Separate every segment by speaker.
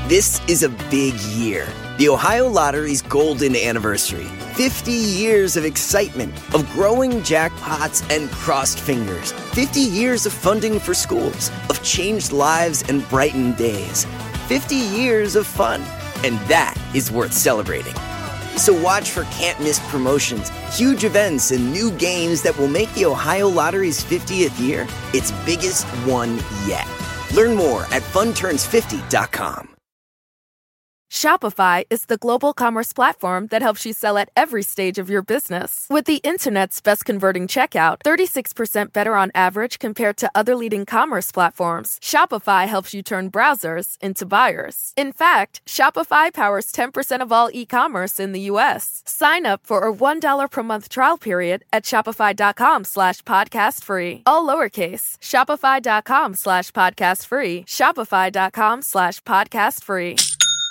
Speaker 1: This is a big year. The Ohio Lottery's golden anniversary. 50 years of excitement, of growing jackpots and crossed fingers. 50 years of funding for schools, of changed lives and brightened days. 50 years of fun, and that is worth celebrating. So watch for can't-miss promotions, huge events, and new games that will make the Ohio Lottery's 50th year its biggest one yet. Learn more at funturns50.com.
Speaker 2: Shopify is the global commerce platform that helps you sell at every stage of your business. With the internet's best converting checkout, 36% better on average compared to other leading commerce platforms, Shopify helps you turn browsers into buyers. In fact, Shopify powers 10% of all e-commerce in the U.S. Sign up for a $1 per month trial period at shopify.com/podcast free. All lowercase, shopify.com/podcast free. Shopify.com/podcast free.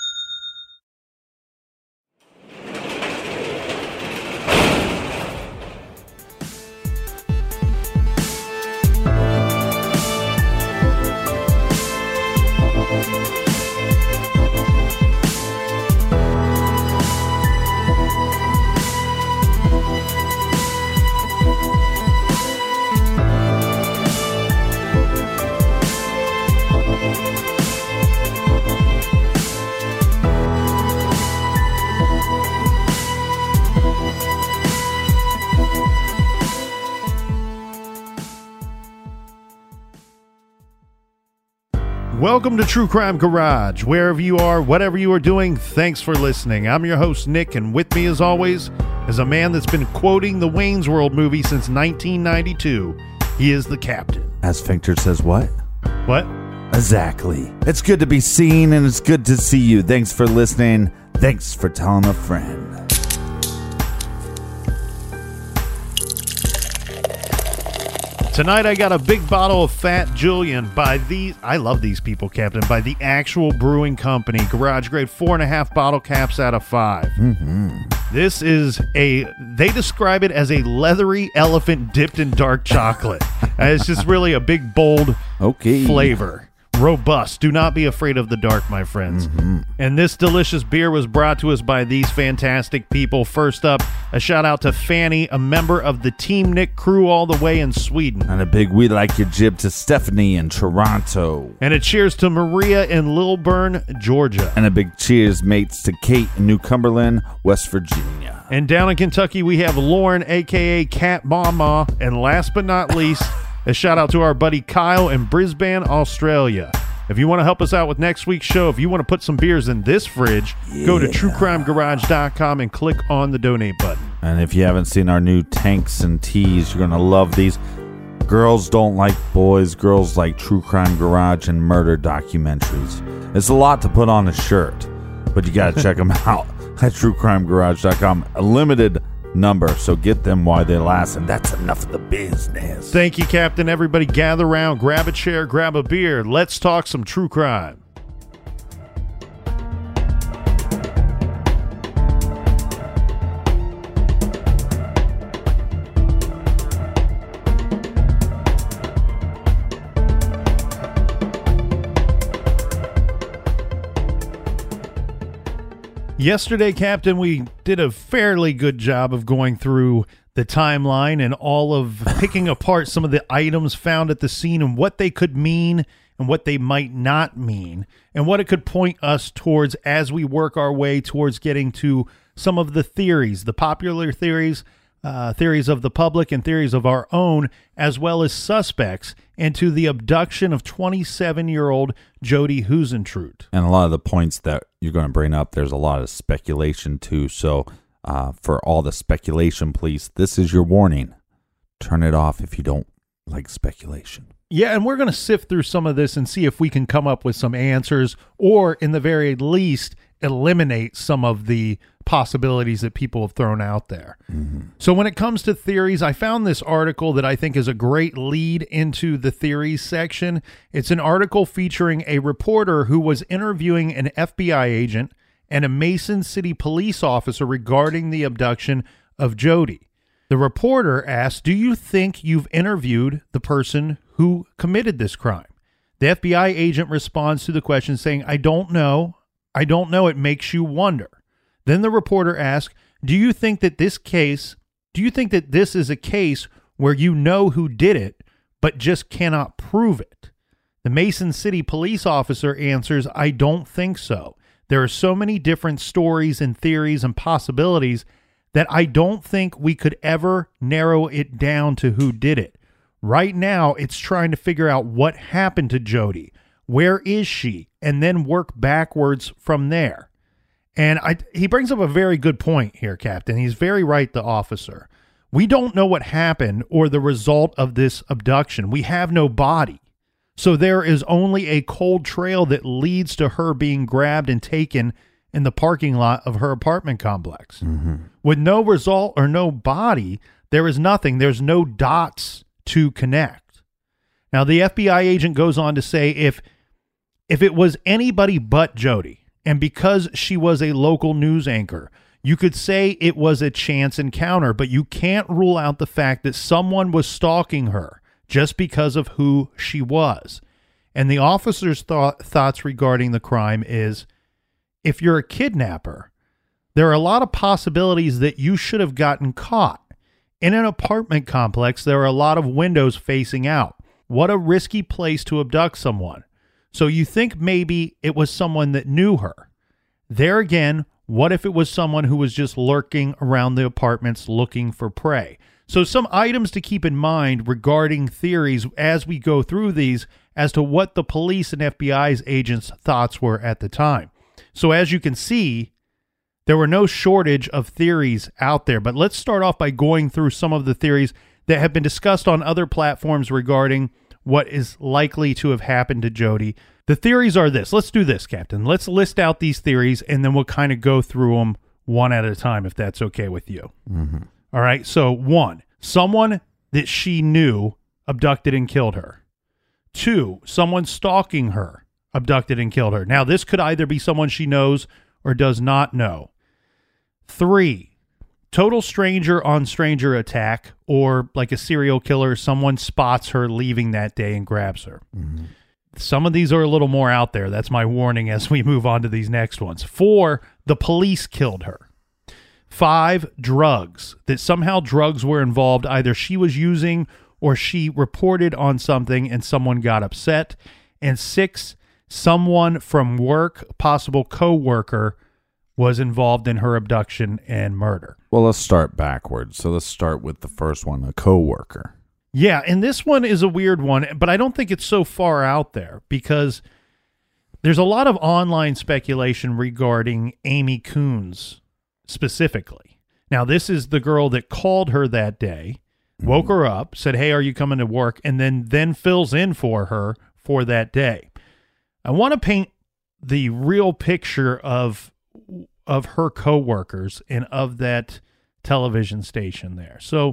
Speaker 3: Welcome to True Crime Garage. Wherever you are, whatever you are doing, thanks for listening. I'm your host, Nick, and with me, as always, is a man that's been quoting the Wayne's World movie since 1992. He is the Captain.
Speaker 4: As Finctor says, what?
Speaker 3: What?
Speaker 4: Exactly. It's good to be seen, and it's good to see you. Thanks for listening. Thanks for telling a friend.
Speaker 3: Tonight I got a big bottle of Fat Julian by I love these people, Captain, by the Actual Brewing Company. Garage grade 4.5 bottle caps out of 5.
Speaker 4: Mm-hmm.
Speaker 3: This is they describe it as a leathery elephant dipped in dark chocolate. It's just really a big, bold flavor. Robust. Do not be afraid of the dark, my friends.
Speaker 4: Mm-hmm.
Speaker 3: And this delicious beer was brought to us by these fantastic people. First up, a shout out to Fanny, a member of the Team Nick crew all the way in Sweden.
Speaker 4: And a big we like your jib to Stephanie in Toronto.
Speaker 3: And a cheers to Maria in Lilburn, Georgia.
Speaker 4: And a big cheers, mates, to Kate in New Cumberland, West Virginia.
Speaker 3: And down in Kentucky, we have Lauren, a.k.a. Cat Mama. And last but not least, a shout out to our buddy Kyle in Brisbane, Australia. If you want to help us out with next week's show, if you want to put some beers in this fridge, go to truecrimegarage.com and click on the donate button.
Speaker 4: And if you haven't seen our new tanks and tees, you're going to love these. Girls don't like boys. Girls like True Crime Garage and murder documentaries. It's a lot to put on a shirt, but you got to check them out at truecrimegarage.com. A limited number, so get them while they last, and that's enough of the business.
Speaker 3: Thank you, Captain. Everybody gather around, grab a chair, grab a beer. Let's talk some true crime. Yesterday, Captain, we did a fairly good job of going through the timeline and all of picking apart some of the items found at the scene and what they could mean and what they might not mean and what it could point us towards as we work our way towards getting to some of the theories, the popular theories, theories of the public and theories of our own, as well as suspects into the abduction of 27-year-old Jodi Huisentruit.
Speaker 4: And a lot of the points that you're going to bring up, there's a lot of speculation too. So for all the speculation, please, this is your warning. Turn it off if you don't like speculation.
Speaker 3: Yeah, and we're going to sift through some of this and see if we can come up with some answers or, in the very least, eliminate some of the possibilities that people have thrown out there.
Speaker 4: Mm-hmm.
Speaker 3: So when it comes to theories, I found this article that I think is a great lead into the theories section. It's an article featuring a reporter who was interviewing an FBI agent and a Mason City police officer regarding the abduction of Jodi. The reporter asked, "Do you think you've interviewed the person who committed this crime?" The FBI agent responds to the question saying, "I don't know. I don't know. It makes you wonder. Then the reporter asked, do you think that this is a case where you know who did it, but just cannot prove it? The Mason City police officer answers, I don't think so. There are so many different stories and theories and possibilities that I don't think we could ever narrow it down to who did it. Right now, it's trying to figure out what happened to Jodi. Where is she? And then work backwards from there. And he brings up a very good point here, Captain. He's very right, the officer. We don't know what happened or the result of this abduction. We have no body. So there is only a cold trail that leads to her being grabbed and taken in the parking lot of her apartment complex. Mm-hmm. With no result or no body, there is nothing. There's no dots to connect. Now, the FBI agent goes on to say if it was anybody but Jodi, and because she was a local news anchor, you could say it was a chance encounter, but you can't rule out the fact that someone was stalking her just because of who she was. And the officer's thoughts regarding the crime is, if you're a kidnapper, there are a lot of possibilities that you should have gotten caught. In an apartment complex, there are a lot of windows facing out. What a risky place to abduct someone. So you think maybe it was someone that knew her. There again, what if it was someone who was just lurking around the apartments looking for prey? So some items to keep in mind regarding theories as we go through these as to what the police and FBI's agents' thoughts were at the time. So as you can see, there were no shortage of theories out there. But let's start off by going through some of the theories that have been discussed on other platforms regarding what is likely to have happened to Jodi. The theories are this. Let's do this, Captain. Let's list out these theories, and then we'll kind of go through them one at a time, if that's okay with you. Mm-hmm. All right. So 1, someone that she knew abducted and killed her. 2, someone stalking her abducted and killed her. Now, this could either be someone she knows or does not know. 3, total stranger on stranger attack, or like a serial killer, someone spots her leaving that day and grabs her. Mm-hmm. Some of these are a little more out there. That's my warning as we move on to these next ones. 4, the police killed her. 5, drugs, that somehow drugs were involved. Either she was using or she reported on something and someone got upset. And 6, someone from work, possible co-worker, was involved in her abduction and murder.
Speaker 4: Well, let's start backwards. So let's start with the first one, a co-worker.
Speaker 3: Yeah, and this one is a weird one, but I don't think it's so far out there because there's a lot of online speculation regarding Amy Coons specifically. Now, this is the girl that called her that day, woke her up, said, hey, are you coming to work? And then fills in for her for that day. I want to paint the real picture of her coworkers and of that television station there. So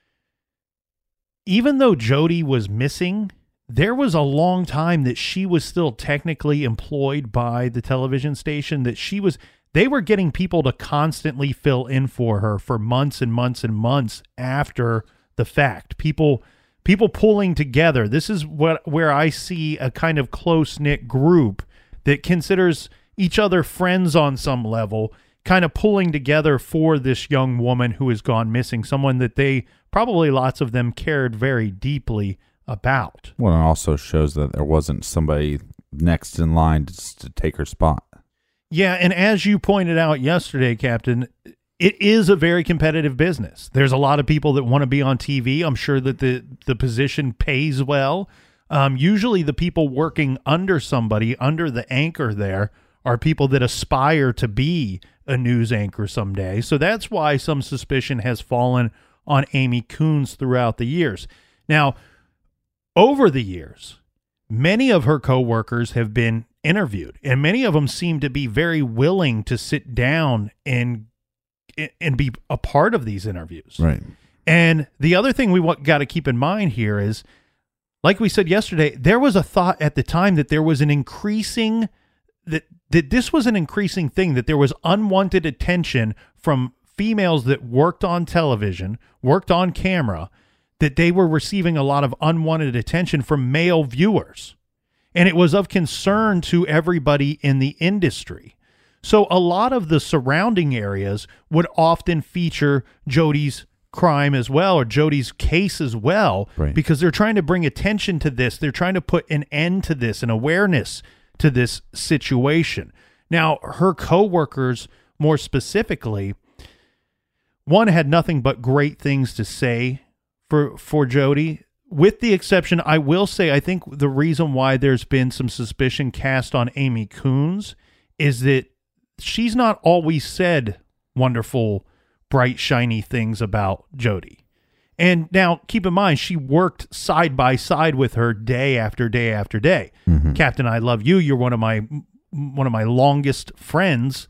Speaker 3: even though Jodi was missing, there was a long time that she was still technically employed by the television station, that they were getting people to constantly fill in for her for months and months and months after the fact. People pulling together. This is where I see a kind of close-knit group that considers each other friends on some level, kind of pulling together for this young woman who has gone missing, someone that they probably lots of them cared very deeply about.
Speaker 4: Well, it also shows that there wasn't somebody next in line to take her spot.
Speaker 3: Yeah, and as you pointed out yesterday, Captain, it is a very competitive business. There's a lot of people that want to be on TV. I'm sure that the position pays well. Usually the people working under somebody, under the anchor there, are people that aspire to be a news anchor someday. So that's why some suspicion has fallen on Amy Coons throughout the years. Now, over the years, many of her coworkers have been interviewed, and many of them seem to be very willing to sit down and be a part of these interviews.
Speaker 4: Right.
Speaker 3: And the other thing we got to keep in mind here is, like we said yesterday, there was a thought at the time that there was an increasing that this was an increasing thing, that there was unwanted attention from females that worked on television, worked on camera, that they were receiving a lot of unwanted attention from male viewers. And it was of concern to everybody in the industry. So a lot of the surrounding areas would often feature Jody's crime as well, or Jody's case as well,
Speaker 4: Right.
Speaker 3: because they're trying to bring attention to this. They're trying to put an end to this and awareness to this situation. Now, her coworkers, more specifically, one had nothing but great things to say for Jody. With the exception, I will say, I think the reason why there's been some suspicion cast on Amy Coons is that she's not always said wonderful, bright, shiny things about Jody. And now, keep in mind, she worked side by side with her day after day after day.
Speaker 4: Mm-hmm.
Speaker 3: Captain, I love you. You're one of my longest friends.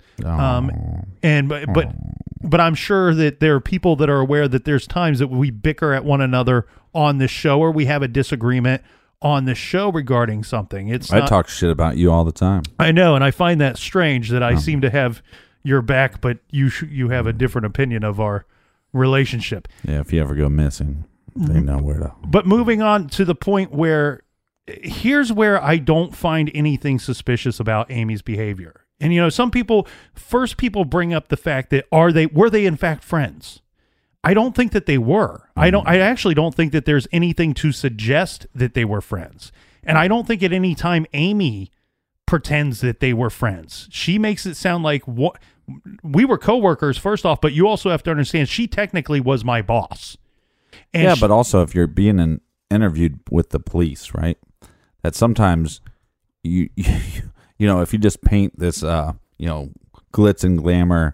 Speaker 3: But I'm sure that there are people that are aware that there's times that we bicker at one another on the show, or we have a disagreement on the show regarding something.
Speaker 4: I talk shit about you all the time.
Speaker 3: I know, and I find that strange that I seem to have your back, but you have a different opinion of our relationship.
Speaker 4: Yeah, if you ever go missing, they know where to.
Speaker 3: But moving on to the point where, here's where I don't find anything suspicious about Amy's behavior. And some people bring up the fact that were they in fact friends? I don't think that they were. I actually don't think that there's anything to suggest that they were friends. And I don't think at any time Amy pretends that they were friends. She makes it sound like we were coworkers first off, but you also have to understand she technically was my boss. And
Speaker 4: but also if you're being interviewed with the police, right? That sometimes you if you just paint this glitz and glamour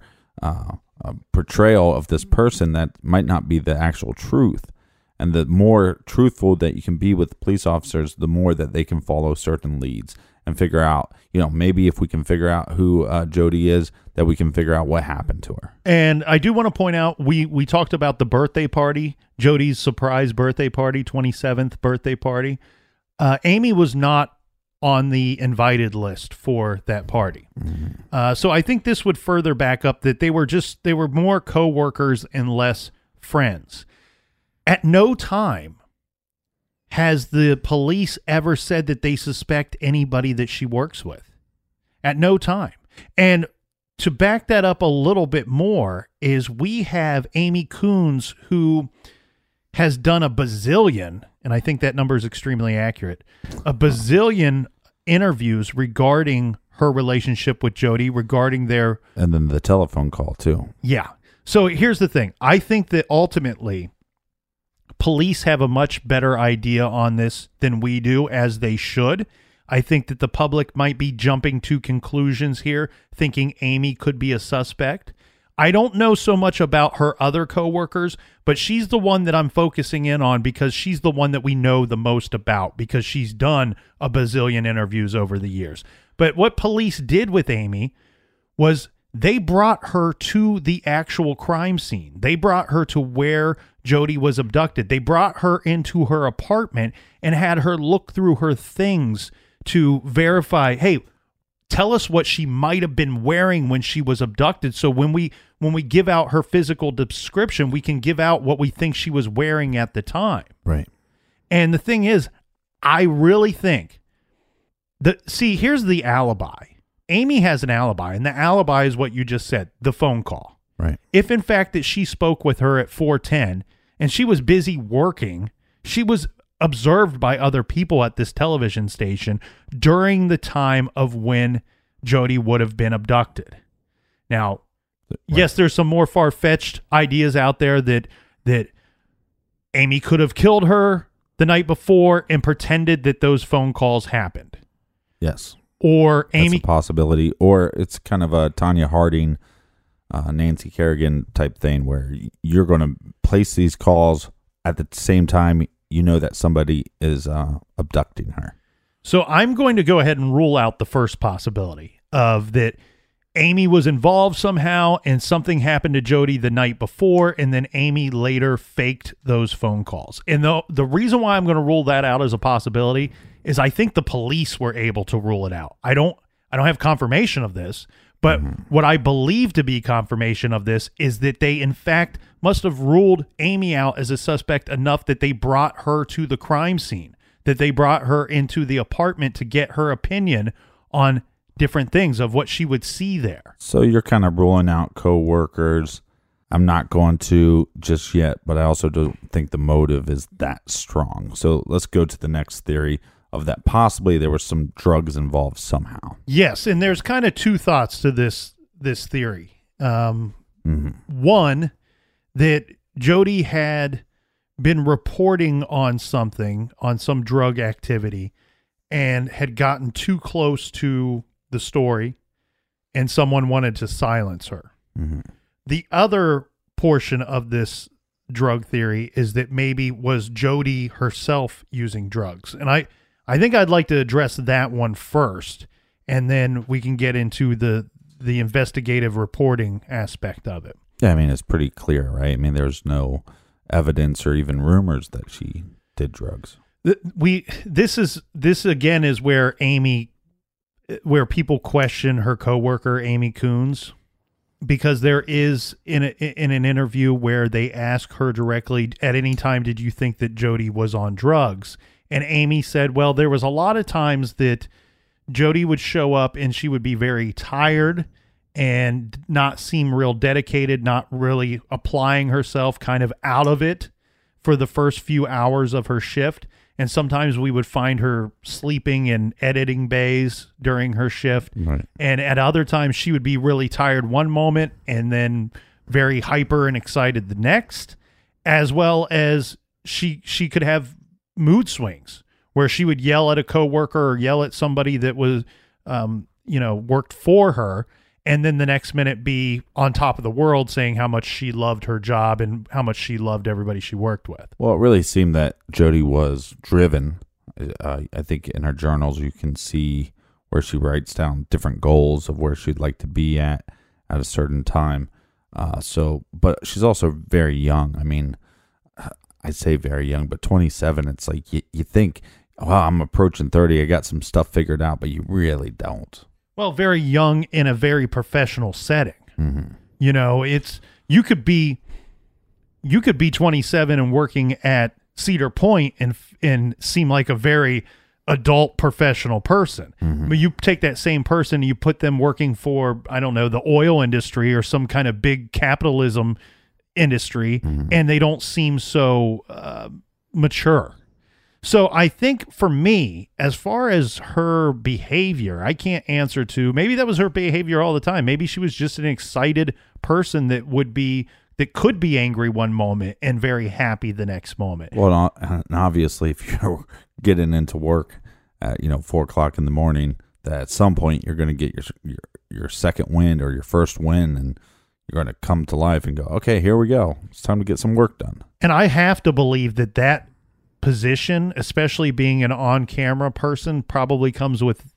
Speaker 4: portrayal of this person, that might not be the actual truth. And the more truthful that you can be with police officers, the more that they can follow certain leads and figure out, maybe if we can figure out who Jody is, that we can figure out what happened to her.
Speaker 3: And I do want to point out, we talked about the birthday party, Jody's surprise birthday party, 27th birthday party. Amy was not on the invited list for that party. Mm-hmm. So I think this would further back up that they were more co-workers and less friends. At no time has the police ever said that they suspect anybody that she works with. At no time. And to back that up a little bit more is we have Amy Coons, who has done a bazillion, and I think that number is extremely accurate, a bazillion interviews regarding her relationship with Jody, regarding their...
Speaker 4: And then the telephone call, too.
Speaker 3: Yeah. So here's the thing. I think that ultimately police have a much better idea on this than we do, as they should. I think that the public might be jumping to conclusions here, thinking Amy could be a suspect. I don't know so much about her other coworkers, but she's the one that I'm focusing in on because she's the one that we know the most about, because she's done a bazillion interviews over the years. But what police did with Amy was they brought her to the actual crime scene. They brought her to where Jody was abducted. They brought her into her apartment and had her look through her things to verify, hey, tell us what she might have been wearing when she was abducted. So when we give out her physical description, we can give out what we think she was wearing at the time.
Speaker 4: Right.
Speaker 3: And the thing is, I really think here's the alibi. Amy has an alibi, and the alibi is what you just said, the phone call.
Speaker 4: Right.
Speaker 3: If in fact that she spoke with her at 4:10 and she was busy working, she was observed by other people at this television station during the time of when Jody would have been abducted. Now, yes, there's some more far-fetched ideas out there that Amy could have killed her the night before and pretended that those phone calls happened.
Speaker 4: Yes.
Speaker 3: Or Amy...
Speaker 4: That's a possibility. Or it's kind of a Tanya Harding, Nancy Kerrigan type thing where you're going to place these calls at the same time you know that somebody is abducting her.
Speaker 3: So I'm going to go ahead and rule out the first possibility of that Amy was involved somehow and something happened to Jody the night before, and then Amy later faked those phone calls. And the reason why I'm going to rule that out as a possibility is I think the police were able to rule it out. I don't have confirmation of this, but what I believe to be confirmation of this is that they, in fact, must have ruled Amy out as a suspect enough that they brought her to the crime scene, that they brought her into the apartment to get her opinion on different things of what she would see there.
Speaker 4: So you're kind of ruling out co-workers. I'm not going to just yet, but I also don't think the motive is that strong. So let's go to the next theory of that possibly there were some drugs involved somehow.
Speaker 3: Yes, and there's kind of two thoughts to this theory. One, that Jody had been reporting on something, on some drug activity, and had gotten too close to the story, and someone wanted to silence her. The other portion of this drug theory is that maybe was Jody herself using drugs. And I think I'd like to address that one first, and then we can get into the investigative reporting aspect of it.
Speaker 4: Yeah, I mean, it's pretty clear, right? I mean, there's no evidence or even rumors that she did drugs.
Speaker 3: This again is where people question her coworker, Amy Coons, because there is in an interview where they ask her directly, at any time did you think that Jody was on drugs? And Amy said, well, there was a lot of times that Jody would show up and she would be very tired and not seem real dedicated, not really applying herself, kind of out of it for the first few hours of her shift. And sometimes we would find her sleeping in editing bays during her shift.
Speaker 4: Right.
Speaker 3: And at other times she would be really tired one moment and then very hyper and excited the next, as well as she could have mood swings where she would yell at a coworker or yell at somebody that was, worked for her. And then the next minute be on top of the world saying how much she loved her job and how much she loved everybody she worked with.
Speaker 4: Well, it really seemed that Jody was driven. I think in her journals you can see where she writes down different goals of where she'd like to be at a certain time. But she's also very young. I mean, I'd say very young, but 27, it's like you think, wow, I'm approaching 30. I got some stuff figured out, but you really don't.
Speaker 3: Well, very young in a very professional setting.
Speaker 4: Mm-hmm.
Speaker 3: You know, you could be 27 and working at Cedar Point and seem like a very adult professional person.
Speaker 4: Mm-hmm.
Speaker 3: But you take that same person and you put them working for, I don't know, the oil industry or some kind of big capitalism industry,
Speaker 4: mm-hmm.
Speaker 3: and they don't seem so mature. So I think for me, as far as her behavior, I can't answer to, maybe that was her behavior all the time. Maybe she was just an excited person that could be angry one moment and very happy the next moment.
Speaker 4: Well, and obviously if you're getting into work at 4:00 in the morning, that at some point you're going to get your second wind or your first wind, and you're going to come to life and go, okay, here we go. It's time to get some work done.
Speaker 3: And I have to believe that position, especially being an on-camera person, probably comes with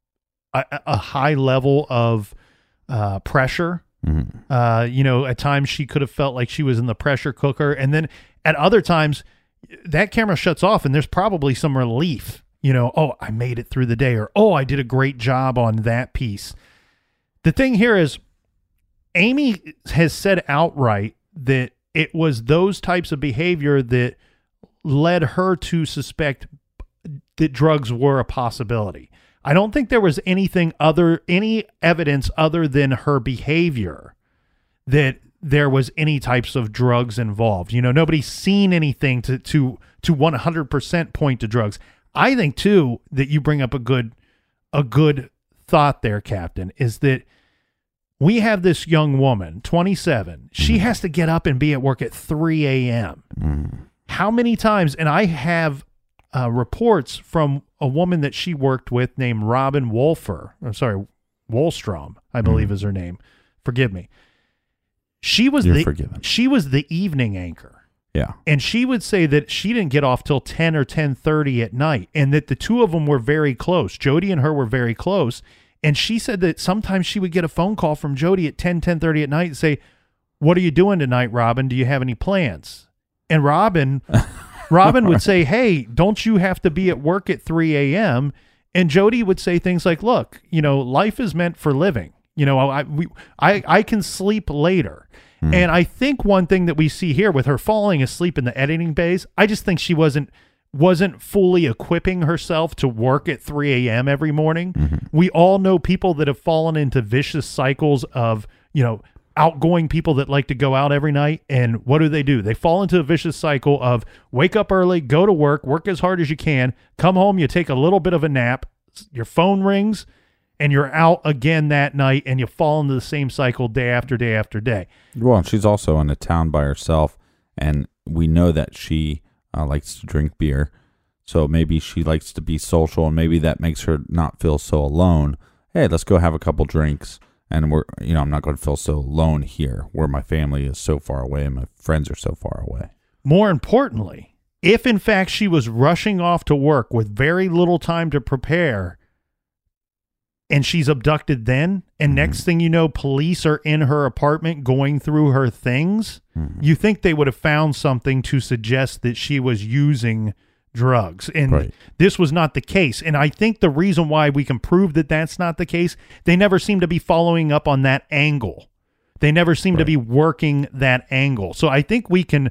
Speaker 3: a high level of pressure.
Speaker 4: Mm-hmm.
Speaker 3: At times she could have felt like she was in the pressure cooker, and then at other times that camera shuts off and there's probably some relief. Oh, I made it through the day, or oh, I did a great job on that piece. The thing here is, Amy has said outright that it was those types of behavior that led her to suspect that drugs were a possibility. I don't think there was any evidence other than her behavior that there was any types of drugs involved. Nobody's seen anything to 100% point to drugs. I think too that you bring up a good thought there, Captain, is that we have this young woman, 27. She has to get up and be at work at 3 a.m.
Speaker 4: Mm.
Speaker 3: How many times, and I have reports from a woman that she worked with named Robin Wollstrom, I believe is her name. Forgive me. She was the evening anchor.
Speaker 4: Yeah.
Speaker 3: And she would say that she didn't get off till 10 or 10:30 at night, and that the two of them were very close. Jody and her were very close. And she said that sometimes she would get a phone call from Jody at 10:30 at night and say, "What are you doing tonight, Robin? Do you have any plans?" And Robin would say, "Hey, don't you have to be at work at 3 a.m.?" And Jody would say things like, "Look, life is meant for living. I can sleep later." And I think one thing that we see here with her falling asleep in the editing bays, I just think she wasn't wasn't fully equipping herself to work at 3 a.m. every morning. We all know people that have fallen into vicious cycles of, outgoing people that like to go out every night. And what do? They fall into a vicious cycle of wake up early, go to work as hard as you can, come home, you take a little bit of a nap, your phone rings, and you're out again that night, and you fall into the same cycle day after day after day.
Speaker 4: Well, she's also in a town by herself, and we know that she likes to drink beer. So maybe she likes to be social, and maybe that makes her not feel so alone. Hey, let's go have a couple drinks, and I'm not going to feel so alone here where my family is so far away and my friends are so far away.
Speaker 3: More importantly, if in fact she was rushing off to work with very little time to prepare, and she's abducted then, and next thing you know, police are in her apartment going through her things, you think they would have found something to suggest that she was using drugs. And this was not the case. And I think the reason why we can prove that that's not the case, they never seem to be following up on that angle. They never seem to be working that angle. So I think we can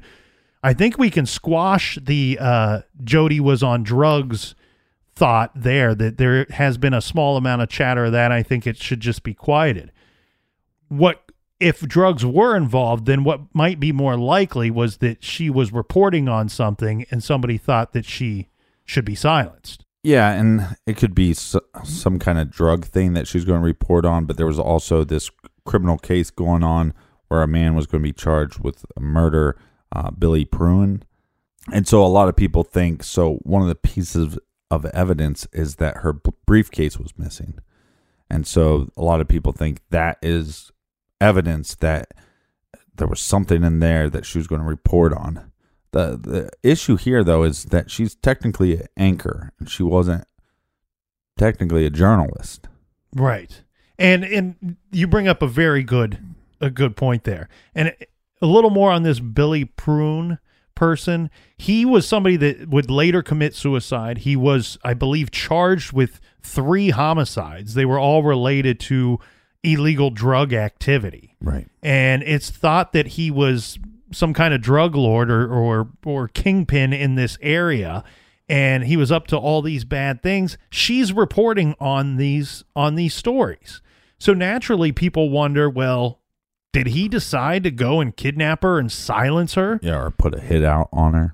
Speaker 3: squash the Jody was on drugs thought there, that there has been a small amount of chatter of that. I think it should just be quieted. What if drugs were involved, then what might be more likely was that she was reporting on something and somebody thought that she should be silenced.
Speaker 4: Yeah, and it could be some kind of drug thing that she's going to report on, but there was also this criminal case going on where a man was going to be charged with murder, Billy Pruin. And so a lot of people think, so one of the pieces of evidence is that her briefcase was missing. And so a lot of people think that is evidence that there was something in there that she was going to report on. The issue here, though, is that she's technically an anchor, and she wasn't technically a journalist.
Speaker 3: Right. And you bring up a good point there. And a little more on this Billy Pruin person. He was somebody that would later commit suicide. He was, I believe, charged with 3 homicides. They were all related to illegal drug activity.
Speaker 4: Right.
Speaker 3: And it's thought that he was some kind of drug lord or kingpin in this area, and he was up to all these bad things. She's reporting on these stories. So naturally people wonder, well, did he decide to go and kidnap her and silence her?
Speaker 4: Yeah, or put a hit out on her.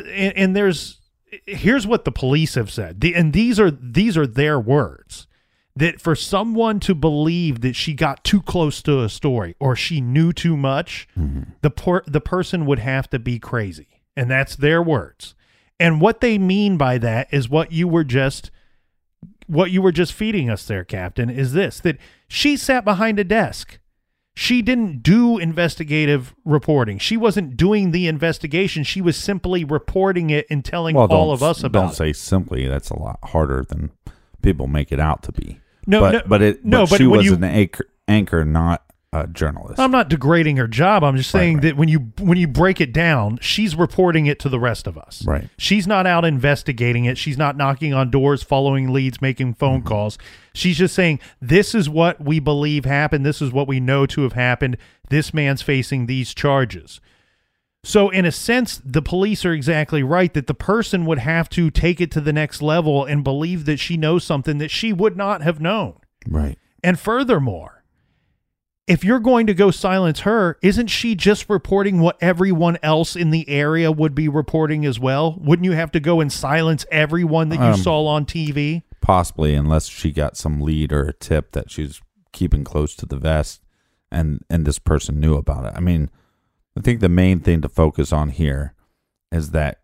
Speaker 3: Here's what the police have said, and these are their words, that for someone to believe that she got too close to a story or she knew too much, the person would have to be crazy, and that's their words. And what they mean by that is what you were just feeding us there, Captain, is this, that she sat behind a desk. She didn't do investigative reporting. She wasn't doing the investigation. She was simply reporting it and telling all of us about it.
Speaker 4: Don't say simply. That's a lot harder than people make it out to be.
Speaker 3: But
Speaker 4: she was an anchor, not a journalist.
Speaker 3: I'm not degrading her job. I'm just saying that when you break it down, she's reporting it to the rest of us.
Speaker 4: Right.
Speaker 3: She's not out investigating it. She's not knocking on doors, following leads, making phone calls. She's just saying, this is what we believe happened. This is what we know to have happened. This man's facing these charges. So in a sense, the police are exactly right that the person would have to take it to the next level and believe that she knows something that she would not have known.
Speaker 4: Right.
Speaker 3: And furthermore, if you're going to go silence her, isn't she just reporting what everyone else in the area would be reporting as well? Wouldn't you have to go and silence everyone that you saw on TV?
Speaker 4: Possibly, unless she got some lead or a tip that she's keeping close to the vest and this person knew about it. I mean, I think the main thing to focus on here is that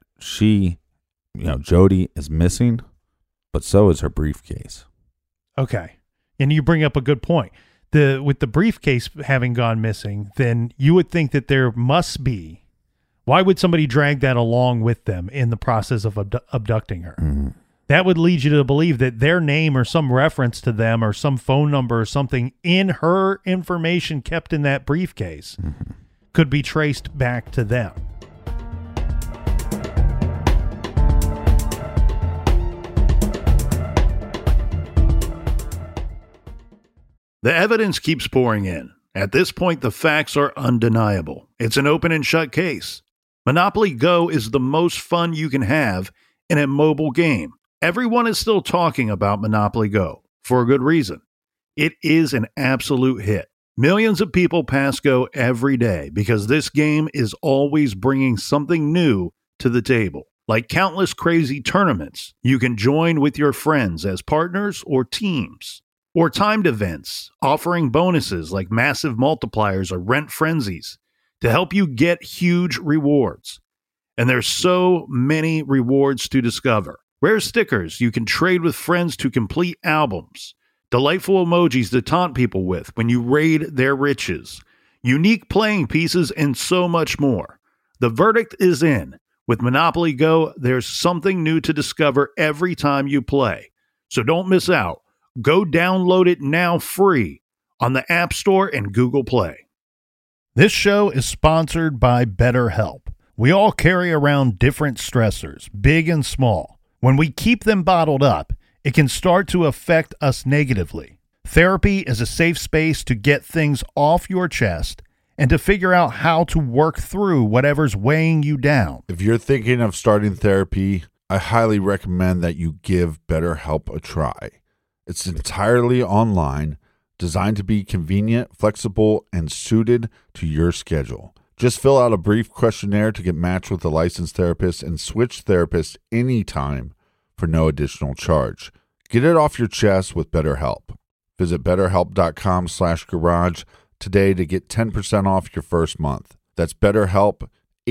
Speaker 4: Jody is missing, but so is her briefcase.
Speaker 3: Okay. And you bring up a good point. With the briefcase having gone missing, then you would think that there must be. Why would somebody drag that along with them in the process of abducting her? Mm-hmm. That would lead you to believe that their name or some reference to them or some phone number or something in her information kept in that briefcase could be traced back to them.
Speaker 5: The evidence keeps pouring in. At this point, the facts are undeniable. It's an open and shut case. Monopoly Go is the most fun you can have and a mobile game. Everyone is still talking about Monopoly Go, for a good reason. It is an absolute hit. Millions of people pass Go every day because this game is always bringing something new to the table. Like countless crazy tournaments you can join with your friends as partners or teams. Or timed events offering bonuses like massive multipliers or rent frenzies to help you get huge rewards. And there's so many rewards to discover. Rare stickers you can trade with friends to complete albums. Delightful emojis to taunt people with when you raid their riches. Unique playing pieces and so much more. The verdict is in. With Monopoly Go, there's something new to discover every time you play. So don't miss out. Go download it now free on the App Store and Google Play.
Speaker 3: This show is sponsored by BetterHelp. We all carry around different stressors, big and small. When we keep them bottled up, it can start to affect us negatively. Therapy is a safe space to get things off your chest and to figure out how to work through whatever's weighing you down.
Speaker 4: If you're thinking of starting therapy, I highly recommend that you give BetterHelp a try. It's entirely online, designed to be convenient, flexible, and suited to your schedule. Just fill out a brief questionnaire to get matched with a licensed therapist and switch therapists anytime for no additional charge. Get it off your chest with BetterHelp. Visit BetterHelp.com/garage today to get 10% off your first month. That's BetterHelp,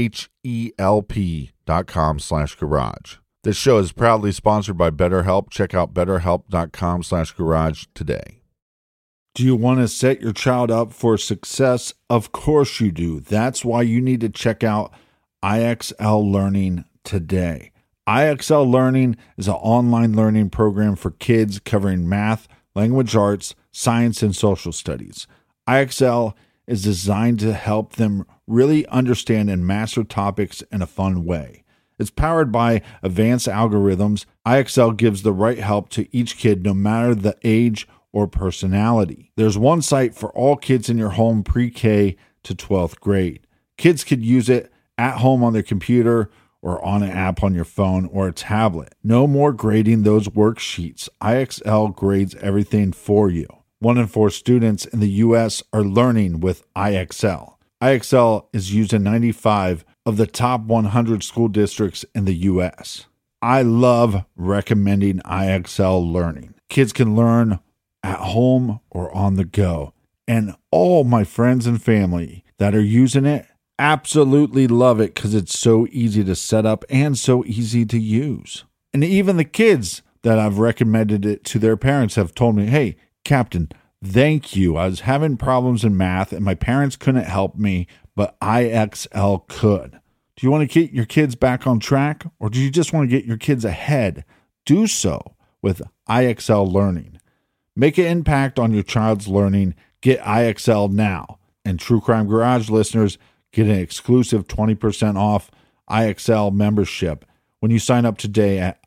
Speaker 4: HELP.com/garage. This show is proudly sponsored by BetterHelp. Check out BetterHelp.com/garage today. Do you want to set your child up for success? Of course you do. That's why you need to check out IXL Learning today. IXL Learning is an online learning program for kids covering math, language arts, science, and social studies. IXL is designed to help them really understand and master topics in a fun way. It's powered by advanced algorithms. IXL gives the right help to each kid no matter the age or personality. There's one site for all kids in your home pre-K to 12th grade. Kids could use it at home on their computer or on an app on your phone or a tablet. No more grading those worksheets. IXL grades everything for you. 1 in 4 students in the U.S. are learning with IXL. IXL is used in 95 of the top 100 school districts in the U.S. I love recommending IXL Learning. Kids can learn at home or on the go. And all my friends and family that are using it absolutely love it because it's so easy to set up and so easy to use. And even the kids that I've recommended it to their parents have told me, hey, Captain, thank you. I was having problems in math and my parents couldn't help me, but IXL could. Do you want to get your kids back on track or do you just want to get your kids ahead? Do so with IXL Learning. Make an impact on your child's learning. Get IXL now. And True Crime Garage listeners get an exclusive 20% off IXL membership when you sign up today at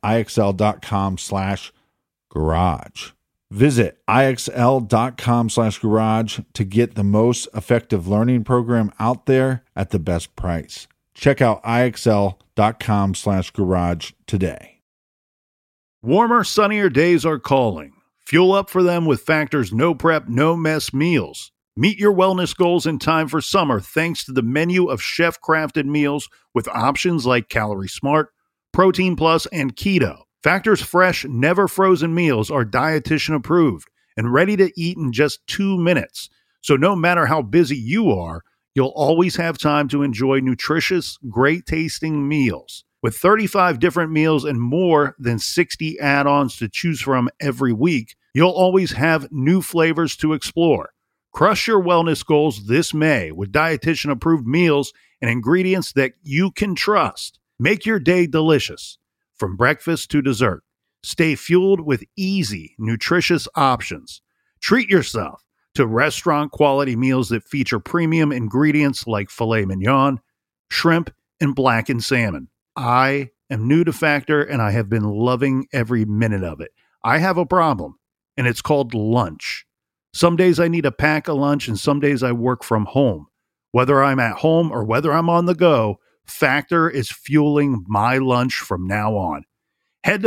Speaker 4: IXL.com/garage. Visit IXL.com/garage to get the most effective learning program out there at the best price. Check out IXL.com/garage today.
Speaker 5: Warmer, sunnier days are calling. Fuel up for them with Factor's no prep, no mess meals. Meet your wellness goals in time for summer thanks to the menu of chef-crafted meals with options like Calorie Smart, Protein Plus, and Keto. Factor's fresh, never frozen meals are dietitian approved and ready to eat in just 2 minutes. So no matter how busy you are, you'll always have time to enjoy nutritious, great-tasting meals. With 35 different meals and more than 60 add-ons to choose from every week, you'll always have new flavors to explore. Crush your wellness goals this May with dietitian-approved meals and ingredients that you can trust. Make your day delicious, from breakfast to dessert. Stay fueled with easy, nutritious options. Treat yourself to restaurant-quality meals that feature premium ingredients like filet mignon, shrimp, and blackened salmon. I am new to Factor, and I have been loving every minute of it. I have a problem, and it's called lunch. Some days I need to pack a lunch, and some days I work from home. Whether I'm at home or whether I'm on the go, Factor is fueling my lunch from now on. Head to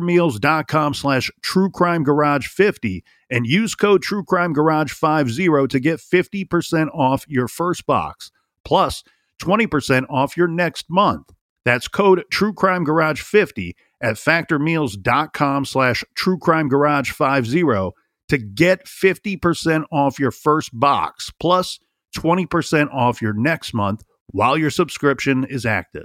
Speaker 5: factormeals.com/truecrimegarage50 and use code truecrimegarage50 to get 50% off your first box, plus 20% off your next month. That's code truecrimegarage50 at factormeals.com/truecrimegarage50 to get 50% off your first box, plus 20% off your next month while your subscription is active.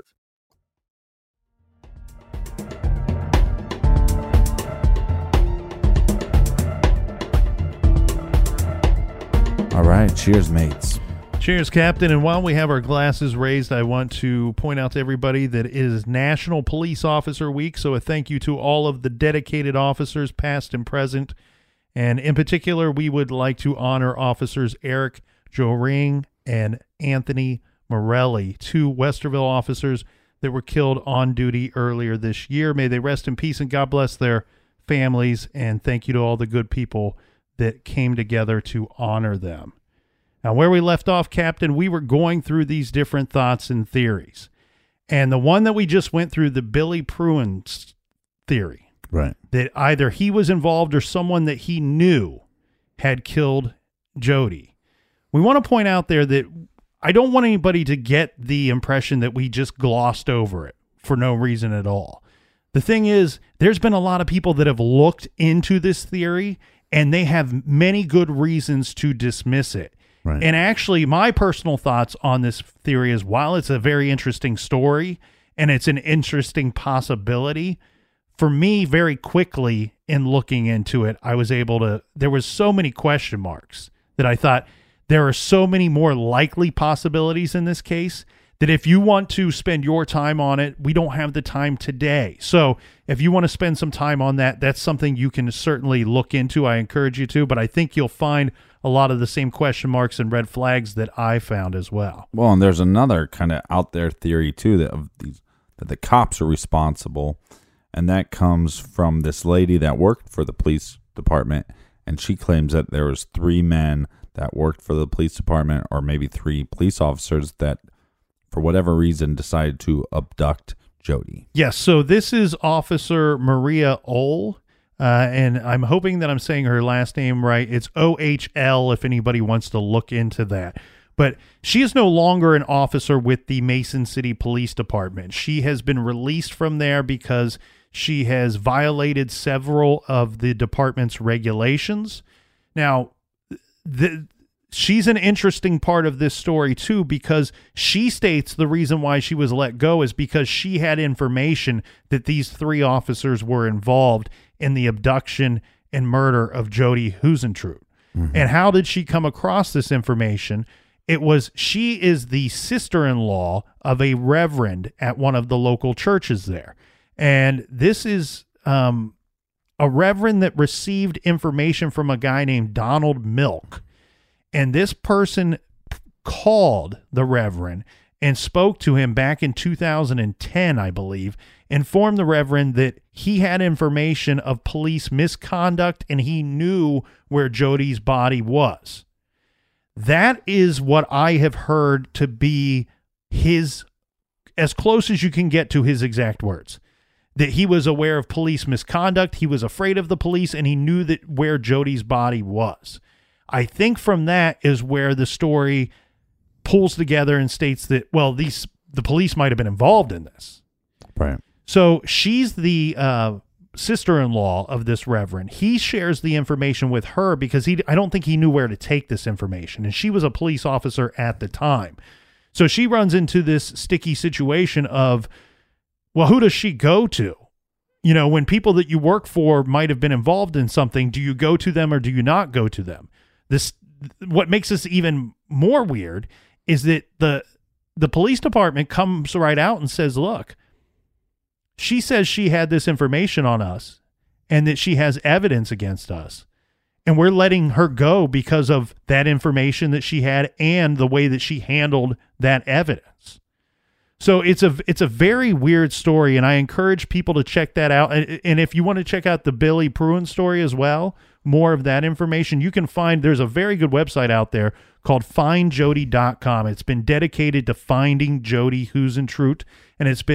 Speaker 4: All right. Cheers, mates.
Speaker 3: Cheers, Captain. And while we have our glasses raised, I want to point out to everybody that it is National Police Officer Week, so a thank you to all of the dedicated officers, past and present. And in particular, we would like to honor officers Eric Joring and Anthony Morelli, two Westerville officers that were killed on duty earlier this year. May they rest in peace and God bless their families. And thank you to all the good people that came together to honor them. Now, where we left off, Captain, we were going through these different thoughts and theories. And the one that we just went through, the Billy Pruin theory,
Speaker 4: Right.
Speaker 3: that either he was involved or someone that he knew had killed Jody. We want to point out there that I don't want anybody to get the impression that we just glossed over it for no reason at all. The thing is, there's been a lot of people that have looked into this theory, and they have many good reasons to dismiss it.
Speaker 4: Right.
Speaker 3: And actually, my personal thoughts on this theory is, while it's a very interesting story and it's an interesting possibility, for me, very quickly in looking into it, I was able to, there was so many question marks that I thought there are so many more likely possibilities in this case that if you want to spend your time on it, we don't have the time today. So if you want to spend some time on that, that's something you can certainly look into. I encourage you to, but I think you'll find a lot of the same question marks and red flags that I found as well.
Speaker 4: Well, and there's another kind of out there theory too that the cops are responsible, and that comes from this lady that worked for the police department, and she claims that there was 3 men that worked for the police department, or maybe 3 police officers that, for whatever reason, decided to abduct Jody.
Speaker 3: Yes, so this is Officer Maria Ohl, and I'm hoping that I'm saying her last name right. It's OHL if anybody wants to look into that. But she is no longer an officer with the Mason City Police Department. She has been released from there because she has violated several of the department's regulations. Now, she's an interesting part of this story too, because she states the reason why she was let go is because she had information that these 3 officers were involved in the abduction and murder of Jody Huisentruit. Mm-hmm. And how did she come across this information? It was, she is the sister-in-law of a reverend at one of the local churches there. And this is a reverend that received information from a guy named Donald Milk. And this person called the reverend and spoke to him back in 2010, I believe, informed the reverend that he had information of police misconduct and he knew where Jody's body was. That is what I have heard to be his, as close as you can get to his exact words, that he was aware of police misconduct, he was afraid of the police, and he knew that where Jody's body was. I think from that is where the story pulls together and states that, well, the police might have been involved in this.
Speaker 4: Right.
Speaker 3: So she's the sister-in-law of this reverend. He shares the information with her because I don't think he knew where to take this information. And she was a police officer at the time. So she runs into this sticky situation of, well, who does she go to? You know, when people that you work for might have been involved in something, do you go to them or do you not go to them? What makes this even more weird is that the police department comes right out and says, look, she says she had this information on us and that she has evidence against us. And we're letting her go because of that information that she had and the way that she handled that evidence. So it's a very weird story, and I encourage people to check that out. And if you want to check out the Billy Pruin story as well, more of that information, you can find, there's a very good website out there called findjody.com. It's been dedicated to finding Jody Huisentruit, and it's been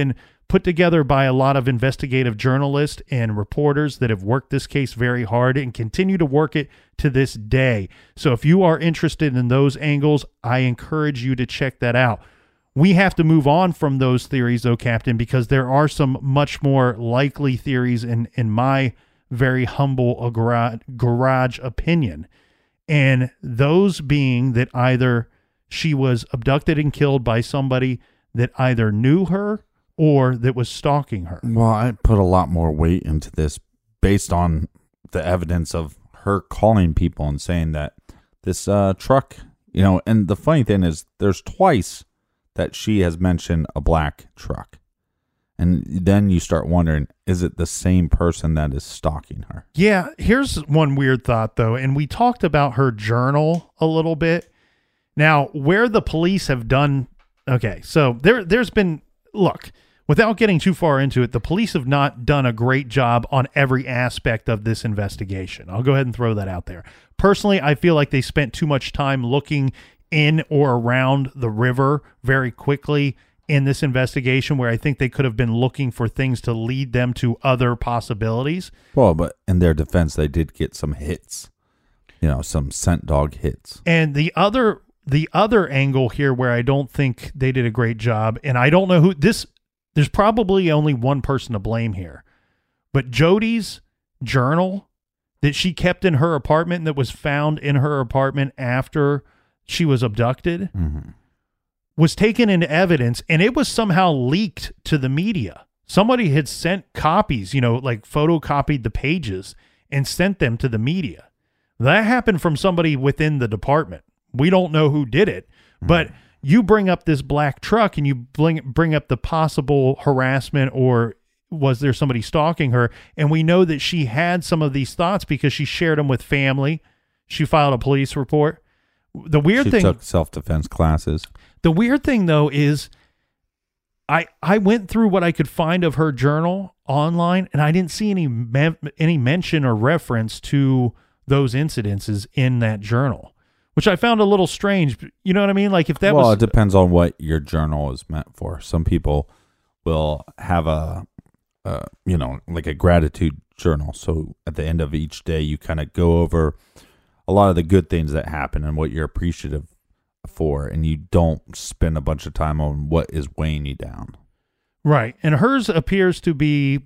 Speaker 3: put together by a lot of investigative journalists and reporters that have worked this case very hard and continue to work it to this day. So if you are interested in those angles, I encourage you to check that out. We have to move on from those theories, though, Captain, because there are some much more likely theories in my very humble garage opinion. And those being that either she was abducted and killed by somebody that either knew her or that was stalking her.
Speaker 4: Well, I put a lot more weight into this based on the evidence of her calling people and saying that this truck, and the funny thing is there's twice that she has mentioned a black truck. And then you start wondering, is it the same person that is stalking her?
Speaker 3: Yeah, here's one weird thought, though. And we talked about her journal a little bit. Now, where the police have done... Okay, so there's been... Look, without getting too far into it, the police have not done a great job on every aspect of this investigation. I'll go ahead and throw that out there. Personally, I feel like they spent too much time looking in or around the river very quickly in this investigation, where I think they could have been looking for things to lead them to other possibilities.
Speaker 4: Well, but in their defense, they did get some hits, some scent dog hits.
Speaker 3: And the other angle here where I don't think they did a great job, and I don't know who this, there's probably only one person to blame here, but Jody's journal that she kept in her apartment, that was found in her apartment after she was abducted, was taken into evidence, and it was somehow leaked to the media. Somebody had sent copies, like photocopied the pages and sent them to the media. That happened from somebody within the department. We don't know who did it, but you bring up this black truck and you bring up the possible harassment, or was there somebody stalking her? And we know that she had some of these thoughts because she shared them with family. She filed a police report. The weird thing,
Speaker 4: she took self-defense classes.
Speaker 3: The weird thing, though, is I went through what I could find of her journal online, and I didn't see any mention or reference to those incidences in that journal, which I found a little strange. You know what I mean? Like if that was...
Speaker 4: Well, it depends on what your journal is meant for. Some people will have like a gratitude journal. So at the end of each day, you kind of go over a lot of the good things that happen and what you're appreciative for, and you don't spend a bunch of time on what is weighing you down.
Speaker 3: Right. And hers appears to be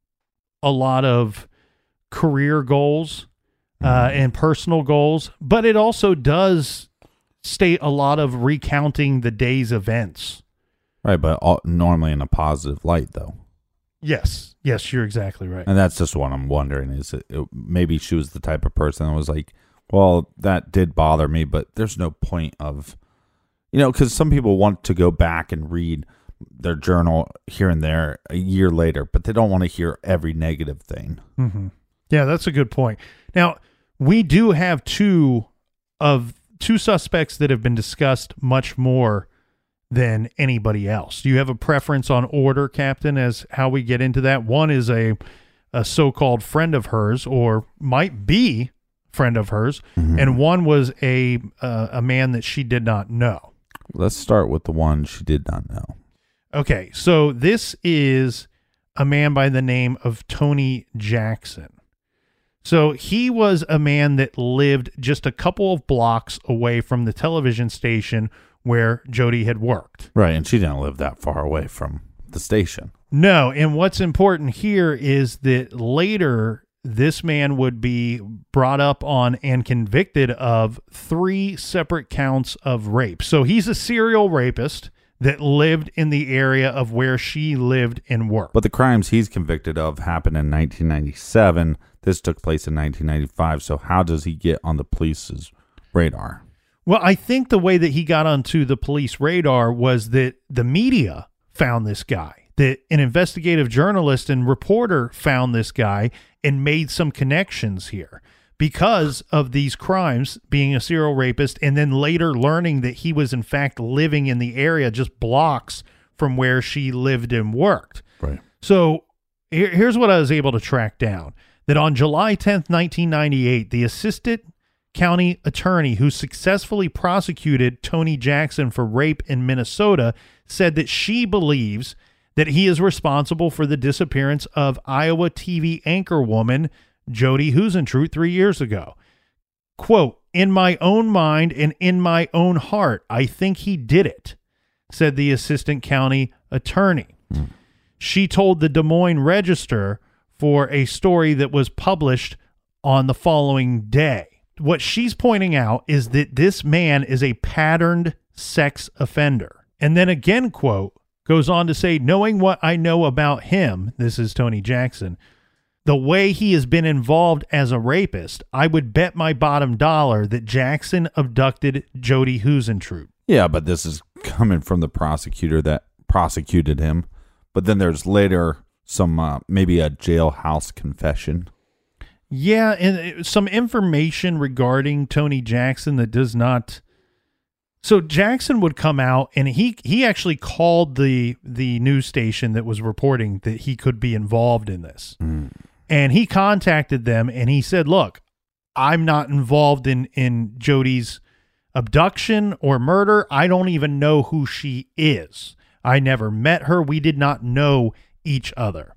Speaker 3: a lot of career goals and personal goals, but it also does state a lot of recounting the day's events.
Speaker 4: Right, but normally in a positive light, though.
Speaker 3: Yes, you're exactly right.
Speaker 4: And that's just what I'm wondering, is maybe she was the type of person that was like, well, that did bother me, but there's no point of, because some people want to go back and read their journal here and there a year later, but they don't want to hear every negative thing.
Speaker 3: Mm-hmm. Yeah, that's a good point. Now, we do have two suspects that have been discussed much more than anybody else. Do you have a preference on order, Captain, as how we get into that? One is a so-called friend of hers, or might be friend of hers, and one was a man that she did not know.
Speaker 4: Let's start with the one she did not know.
Speaker 3: Okay, so this is a man by the name of Tony Jackson. So he was a man that lived just a couple of blocks away from the television station where Jody had worked.
Speaker 4: Right, and she didn't live that far away from the station.
Speaker 3: No, and what's important here is that later this man would be brought up on and convicted of 3 separate counts of rape. So he's a serial rapist that lived in the area of where she lived and worked.
Speaker 4: But the crimes he's convicted of happened in 1997. This took place in 1995. So how does he get on the police's radar?
Speaker 3: Well, I think the way that he got onto the police radar was that the media found this guy, that an investigative journalist and reporter found this guy and made some connections here because of these crimes, being a serial rapist, and then later learning that he was in fact living in the area just blocks from where she lived and worked.
Speaker 4: Right.
Speaker 3: So here's what I was able to track down. That on July 10th, 1998, the assistant county attorney who successfully prosecuted Tony Jackson for rape in Minnesota said that she believes that he is responsible for the disappearance of Iowa TV anchor woman Jody Huisentruit 3 years ago. Quote, "In my own mind and in my own heart, I think he did it," said the assistant county attorney. She told the Des Moines Register for a story that was published on the following day. What she's pointing out is that this man is a patterned sex offender. And then again, quote, goes on to say, "Knowing what I know about him," this is Tony Jackson, "the way he has been involved as a rapist, I would bet my bottom dollar that Jackson abducted Jody Huisentruit."
Speaker 4: Yeah, but this is coming from the prosecutor that prosecuted him. But then there's later some maybe a jailhouse confession.
Speaker 3: Yeah, and some information regarding Tony Jackson that does not. So Jackson would come out, and he actually called the news station that was reporting that he could be involved in this. And he contacted them, and he said, "Look, I'm not involved in Jody's abduction or murder. I don't even know who she is. I never met her. We did not know each other."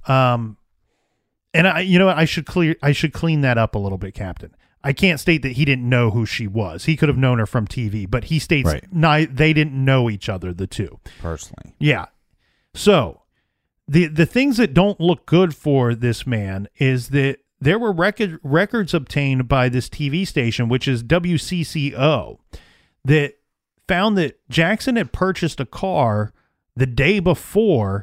Speaker 3: And I should clean that up a little bit, Captain. I can't state that he didn't know who she was. He could have known her from TV, but he states they didn't know each other, the two.
Speaker 4: Personally.
Speaker 3: Yeah. So the things that don't look good for this man is that there were records obtained by this TV station, which is WCCO, that found that Jackson had purchased a car the day before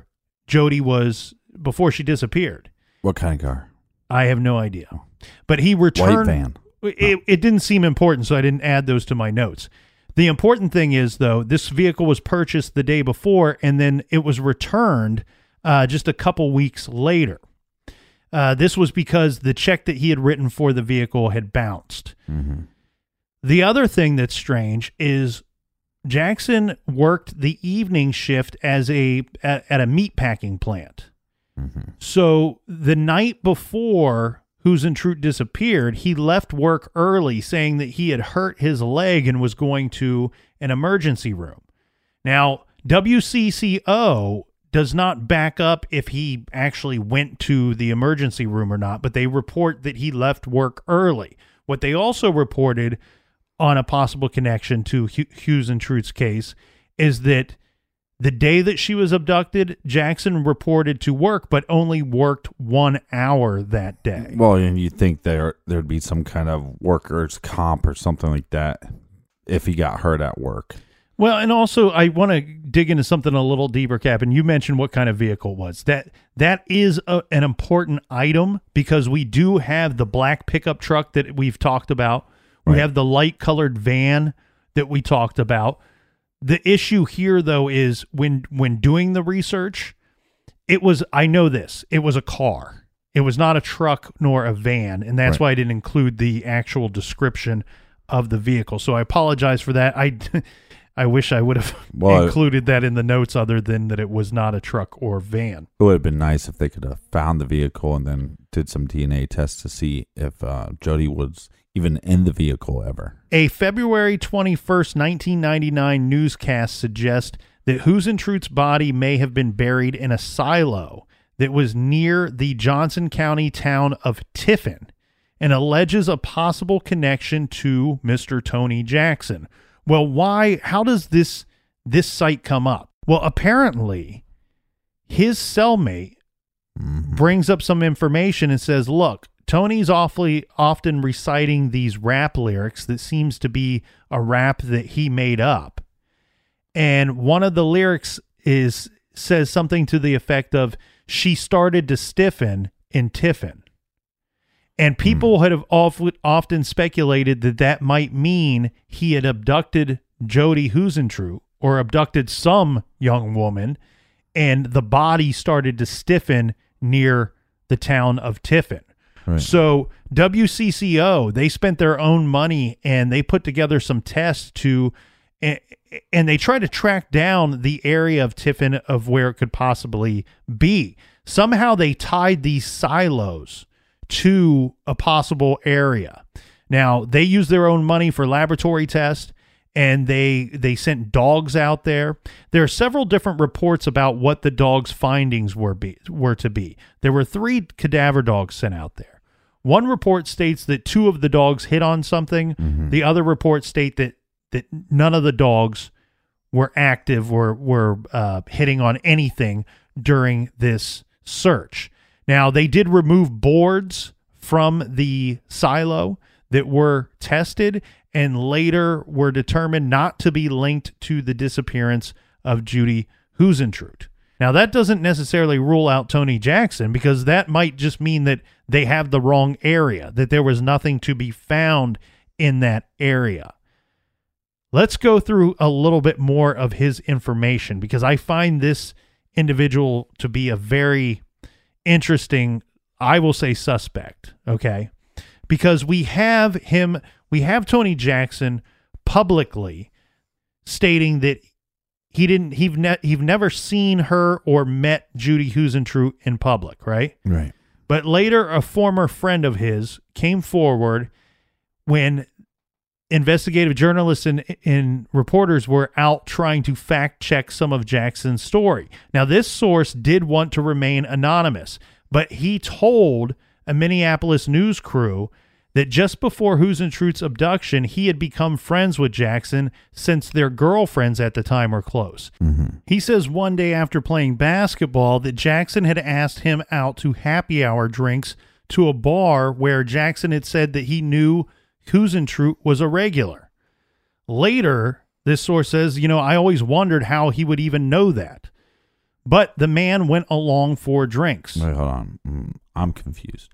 Speaker 3: before she disappeared.
Speaker 4: What kind of car?
Speaker 3: I have no idea. But he returned.
Speaker 4: White van.
Speaker 3: It didn't seem important, so I didn't add those to my notes. The important thing is, though, this vehicle was purchased the day before, and then it was returned just a couple weeks later. This was because the check that he had written for the vehicle had bounced.
Speaker 4: Mm-hmm.
Speaker 3: The other thing that's strange is Jackson worked the evening shift at a meatpacking plant.
Speaker 4: Mm-hmm.
Speaker 3: So the night before Huisentruit disappeared, he left work early saying that he had hurt his leg and was going to an emergency room. Now, WCCO does not back up if he actually went to the emergency room or not, but they report that he left work early. What they also reported on a possible connection to Huisentruit's case is that the day that she was abducted, Jackson reported to work, but only worked 1 hour that day.
Speaker 4: Well, and you think there'd be some kind of workers' comp or something like that if he got hurt at work.
Speaker 3: Well, and also I want to dig into something a little deeper, Cap, and you mentioned what kind of vehicle it was. That is an important item because we do have the black pickup truck that we've talked about. We
Speaker 4: Right.
Speaker 3: have the light-colored van that we talked about. The issue here, though, is when doing the research, it was a car. It was not a truck nor a van, and that's why I didn't include the actual description of the vehicle. So I apologize for that. I wish I would have included that in the notes other than that it was not a truck or van.
Speaker 4: It would have been nice if they could have found the vehicle and then did some DNA tests to see if Jody was even in the vehicle ever.
Speaker 3: A February 21st, 1999 newscast suggests that Huisentruit's body may have been buried in a silo that was near the Johnson County town of Tiffin and alleges a possible connection to Mr. Tony Jackson. Well, how does this site come up? Well, apparently his cellmate brings up some information and says, look, Tony's awfully often reciting these rap lyrics that seems to be a rap that he made up. And one of the lyrics says something to the effect of, she started to stiffen in Tiffin. And people have often speculated that might mean he had abducted Jody Huisentruit or abducted some young woman, and the body started to stiffen near the town of Tiffin.
Speaker 4: Right.
Speaker 3: So WCCO, they spent their own money and they put together some tests and they tried to track down the area of Tiffin of where it could possibly be. Somehow they tied these silos to a possible area. Now, they used their own money for laboratory tests, and they sent dogs out there. There are several different reports about what the dogs' findings were to be. There were 3 cadaver dogs sent out there. One report states that 2 of the dogs hit on something. Mm-hmm. The other reports state that none of the dogs were active or were hitting on anything during this search. Now, they did remove boards from the silo that were tested and later were determined not to be linked to the disappearance of Judy Huisentruit. Now, that doesn't necessarily rule out Tony Jackson, because that might just mean that they have the wrong area, that there was nothing to be found in that area. Let's go through a little bit more of his information, because I find this individual to be a very interesting, I will say, suspect, okay? Because we have Tony Jackson publicly stating that he've never seen her or met Judy Huisentruit in public, right?
Speaker 4: Right.
Speaker 3: But later, a former friend of his came forward when investigative journalists and reporters were out trying to fact check some of Jackson's story. Now, this source did want to remain anonymous, but he told a Minneapolis news crew that just before Huisentruit's abduction, he had become friends with Jackson since their girlfriends at the time were close. Mm-hmm. He says one day after playing basketball that Jackson had asked him out to happy hour drinks to a bar where Jackson had said that he knew Huisentruit was a regular. Later, this source says, I always wondered how he would even know that. But the man went along for drinks.
Speaker 4: Wait, hold on. I'm confused.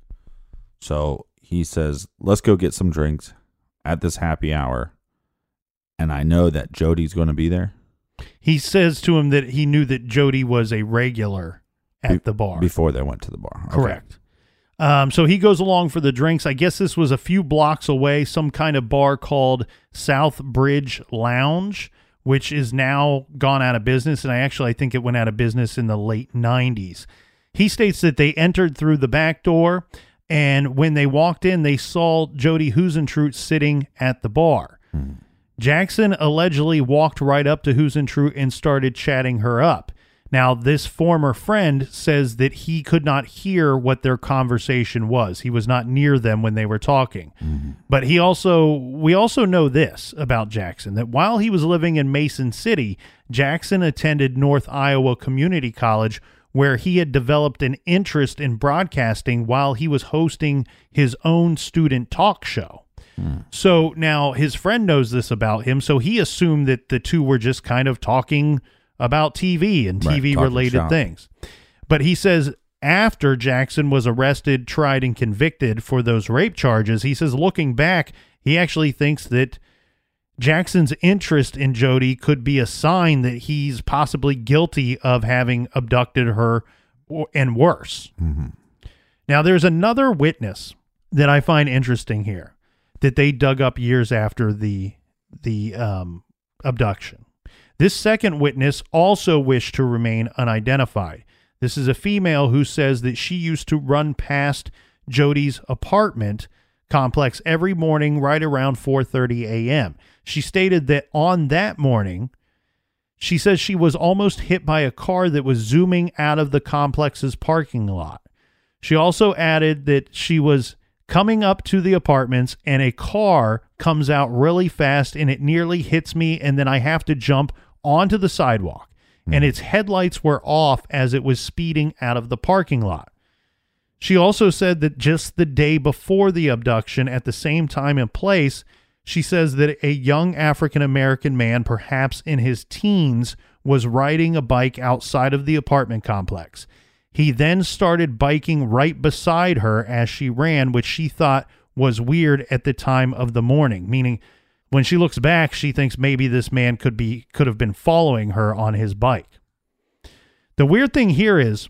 Speaker 4: So he says, let's go get some drinks at this happy hour. And I know that Jody's going to be there.
Speaker 3: He says to him that he knew that Jody was a regular at the bar.
Speaker 4: Before they went to the bar. Okay.
Speaker 3: Correct. So he goes along for the drinks. I guess this was a few blocks away, some kind of bar called South Bridge Lounge, which is now gone out of business. And I think it went out of business in the late 90s. He states that they entered through the back door, and when they walked in, they saw Jody Huisentruit sitting at the bar. Jackson allegedly walked right up to Huisentruit and started chatting her up. Now, this former friend says that he could not hear what their conversation was. He was not near them when they were talking. Mm-hmm. But we also know this about Jackson, that while he was living in Mason City, Jackson attended North Iowa Community College, where he had developed an interest in broadcasting while he was hosting his own student talk show. So now his friend knows this about him, so he assumed that the two were just kind of talking about TV and TV-related things. But he says after Jackson was arrested, tried, and convicted for those rape charges, he says looking back, he actually thinks that Jackson's interest in Jody could be a sign that he's possibly guilty of having abducted her and worse. Mm-hmm. Now, there's another witness that I find interesting here that they dug up years after the abduction. This second witness also wished to remain unidentified. This is a female who says that she used to run past Jody's apartment complex every morning right around 4:30 a.m. She stated that on that morning, she says she was almost hit by a car that was zooming out of the complex's parking lot. She also added that she was coming up to the apartments and a car comes out really fast and it nearly hits me, and then I have to jump onto the sidewalk, and its headlights were off as it was speeding out of the parking lot. She also said that just the day before the abduction, at the same time and place, she says that a young African-American man, perhaps in his teens, was riding a bike outside of the apartment complex. He then started biking right beside her as she ran, which she thought was weird at the time of the morning, meaning when she looks back, she thinks maybe this man could have been following her on his bike. The weird thing here is,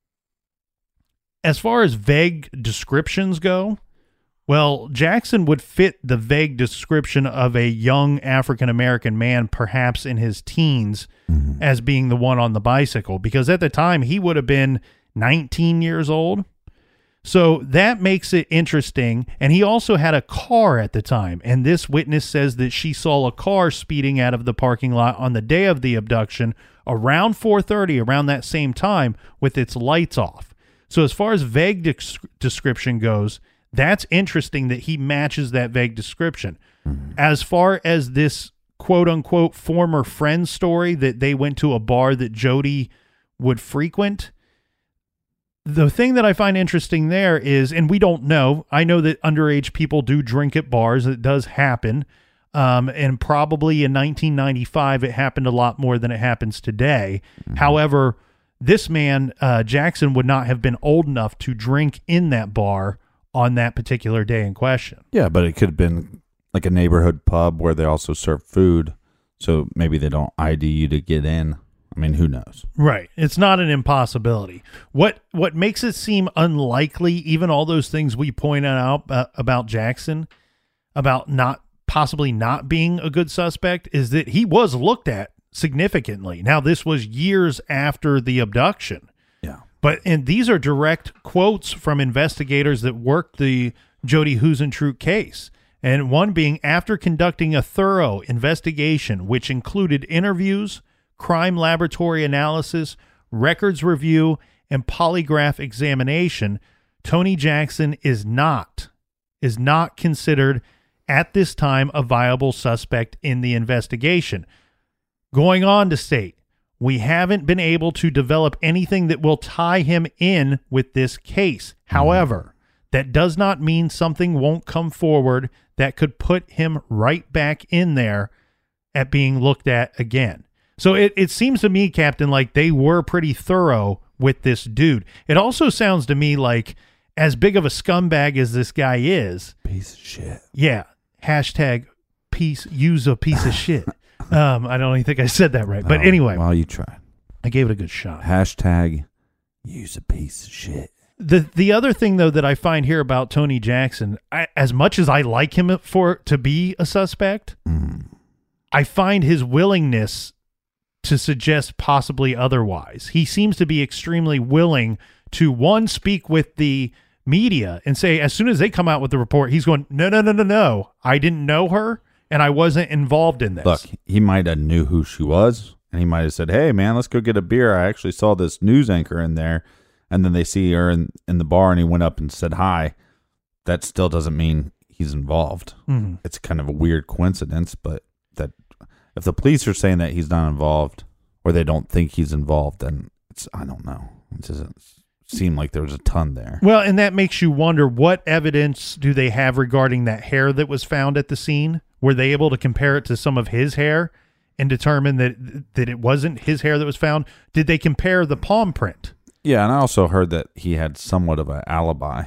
Speaker 3: as far as vague descriptions go, well, Jackson would fit the vague description of a young African-American man, perhaps in his teens, as being the one on the bicycle, because at the time he would have been 19 years old. So that makes it interesting. And he also had a car at the time. And this witness says that she saw a car speeding out of the parking lot on the day of the abduction around 4:30, around that same time, with its lights off. So as far as vague description goes, that's interesting that he matches that vague description. As far as this quote-unquote former friend story that they went to a bar that Jody would frequent, the thing that I find interesting there is, and we don't know, I know that underage people do drink at bars. It does happen. And probably in 1995, it happened a lot more than it happens today. However, this man, Jackson, would not have been old enough to drink in that bar on that particular day in question.
Speaker 4: Yeah, but it could have been like a neighborhood pub where they also serve food. So maybe they don't ID you to get in. I mean, who knows?
Speaker 3: Right. It's not an impossibility. What makes it seem unlikely, even all those things we pointed out about Jackson, about possibly not being a good suspect, is that he was looked at significantly. Now, this was years after the abduction.
Speaker 4: Yeah.
Speaker 3: And these are direct quotes from investigators that worked the Jody Huisentruch case. And one being, after conducting a thorough investigation, which included interviews, crime laboratory analysis, records review, and polygraph examination, Tony Jackson is not considered at this time a viable suspect in the investigation. Going on to state, we haven't been able to develop anything that will tie him in with this case. However, that does not mean something won't come forward that could put him right back in there at being looked at again. So it seems to me, Captain, like they were pretty thorough with this dude. It also sounds to me like, as big of a scumbag as this guy is,
Speaker 4: piece of shit.
Speaker 3: Yeah. Hashtag use a piece of shit. I don't even think I said that right. But anyway.
Speaker 4: Well, you tried.
Speaker 3: I gave it a good shot.
Speaker 4: Hashtag use a piece of shit.
Speaker 3: The other thing, though, that I find here about Tony Jackson, as much as I like him to be a suspect, I find his willingness to suggest possibly otherwise. He seems to be extremely willing to, one, speak with the media and say, as soon as they come out with the report, he's going, no, I didn't know her and I wasn't involved in this.
Speaker 4: Look, he might have knew who she was, and he might have said, hey, man, let's go get a beer. I actually saw this news anchor in there. And then they see her in the bar, and he went up and said hi. That still doesn't mean he's involved. Mm-hmm. It's kind of a weird coincidence, but that if the police are saying that he's not involved or they don't think he's involved, then I don't know. It doesn't seem like there was a ton there.
Speaker 3: Well, and that makes you wonder, what evidence do they have regarding that hair that was found at the scene? Were they able to compare it to some of his hair and determine that it wasn't his hair that was found? Did they compare the palm print?
Speaker 4: Yeah, and I also heard that he had somewhat of an alibi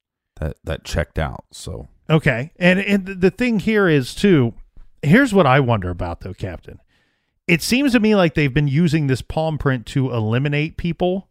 Speaker 4: that checked out. So
Speaker 3: okay, and the thing here is too. Here's what I wonder about, though, Captain. It seems to me like they've been using this palm print to eliminate people.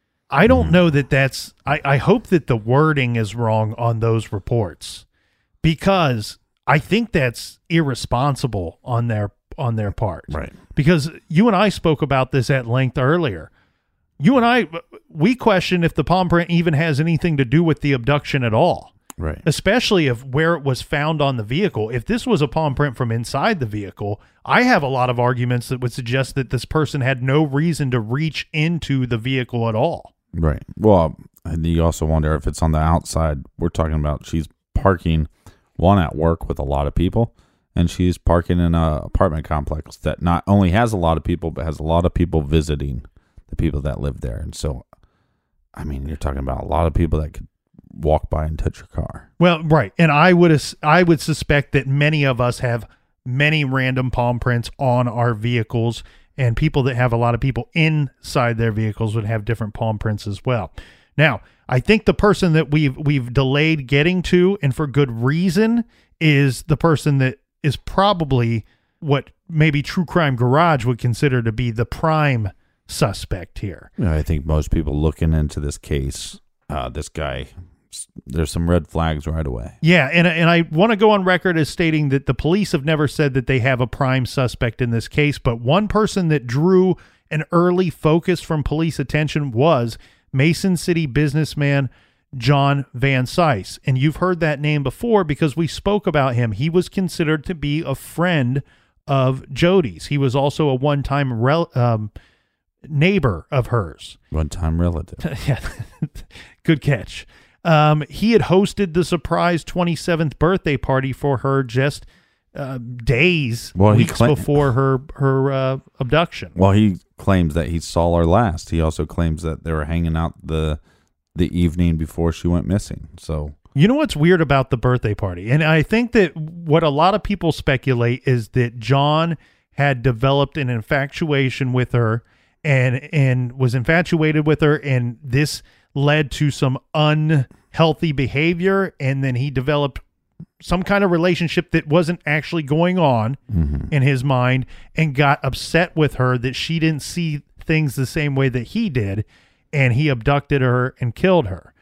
Speaker 3: I don't know that that's. I hope that the wording is wrong on those reports, because I think that's irresponsible on their part.
Speaker 4: Right.
Speaker 3: Because you and I spoke about this at length earlier. You and we question if the palm print even has anything to do with the abduction at all.
Speaker 4: Right.
Speaker 3: Especially if where it was found on the vehicle. If this was a palm print from inside the vehicle, I have a lot of arguments that would suggest that this person had no reason to reach into the vehicle at all.
Speaker 4: Right. Well, and you also wonder if it's on the outside. We're talking about she's parking, one, at work with a lot of people, and she's parking in an apartment complex that not only has a lot of people, but has a lot of people visiting the people that live there. And so, I mean, you're talking about a lot of people that could walk by and touch your car.
Speaker 3: Well, right. And I would suspect that many of us have many random palm prints on our vehicles, and people that have a lot of people inside their vehicles would have different palm prints as well. Now, I think the person that we've delayed getting to, and for good reason, is the person that is probably what maybe True Crime Garage would consider to be the prime suspect here.
Speaker 4: Yeah, I think most people looking into this case, this guy, there's some red flags right away.
Speaker 3: Yeah, and I want to go on record as stating that the police have never said that they have a prime suspect in this case, but one person that drew an early focus from police attention was Mason City businessman John Van Cise. And you've heard that name before because we spoke about him. He was considered to be a friend of Jody's. He was also a one-time neighbor of hers.
Speaker 4: One-time relative.
Speaker 3: Yeah, good catch. He had hosted the surprise 27th birthday party for her just weeks before her abduction.
Speaker 4: Well, he claims that he saw her last. He also claims that they were hanging out the evening before she went missing. So
Speaker 3: you know what's weird about the birthday party? And I think that what a lot of people speculate is that John had developed an infatuation with her and was infatuated with her, and this led to some unhealthy behavior, and then he developed some kind of relationship that wasn't actually going on in his mind and got upset with her that she didn't see things the same way that he did, and he abducted her and killed her.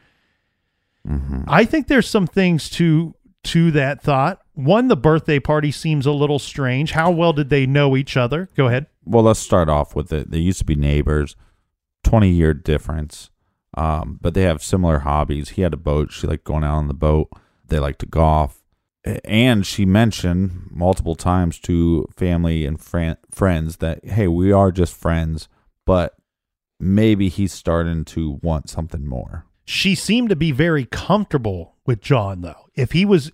Speaker 3: I think there's some things to that thought. One, the birthday party seems a little strange. How well did they know each other? Go ahead.
Speaker 4: Well, let's start off with it. They used to be neighbors, 20-year difference, but they have similar hobbies. He had a boat. She liked going out on the boat. They like to golf. And she mentioned multiple times to family and friends that, hey, we are just friends, but maybe he's starting to want something more.
Speaker 3: She seemed to be very comfortable with John, though. If he was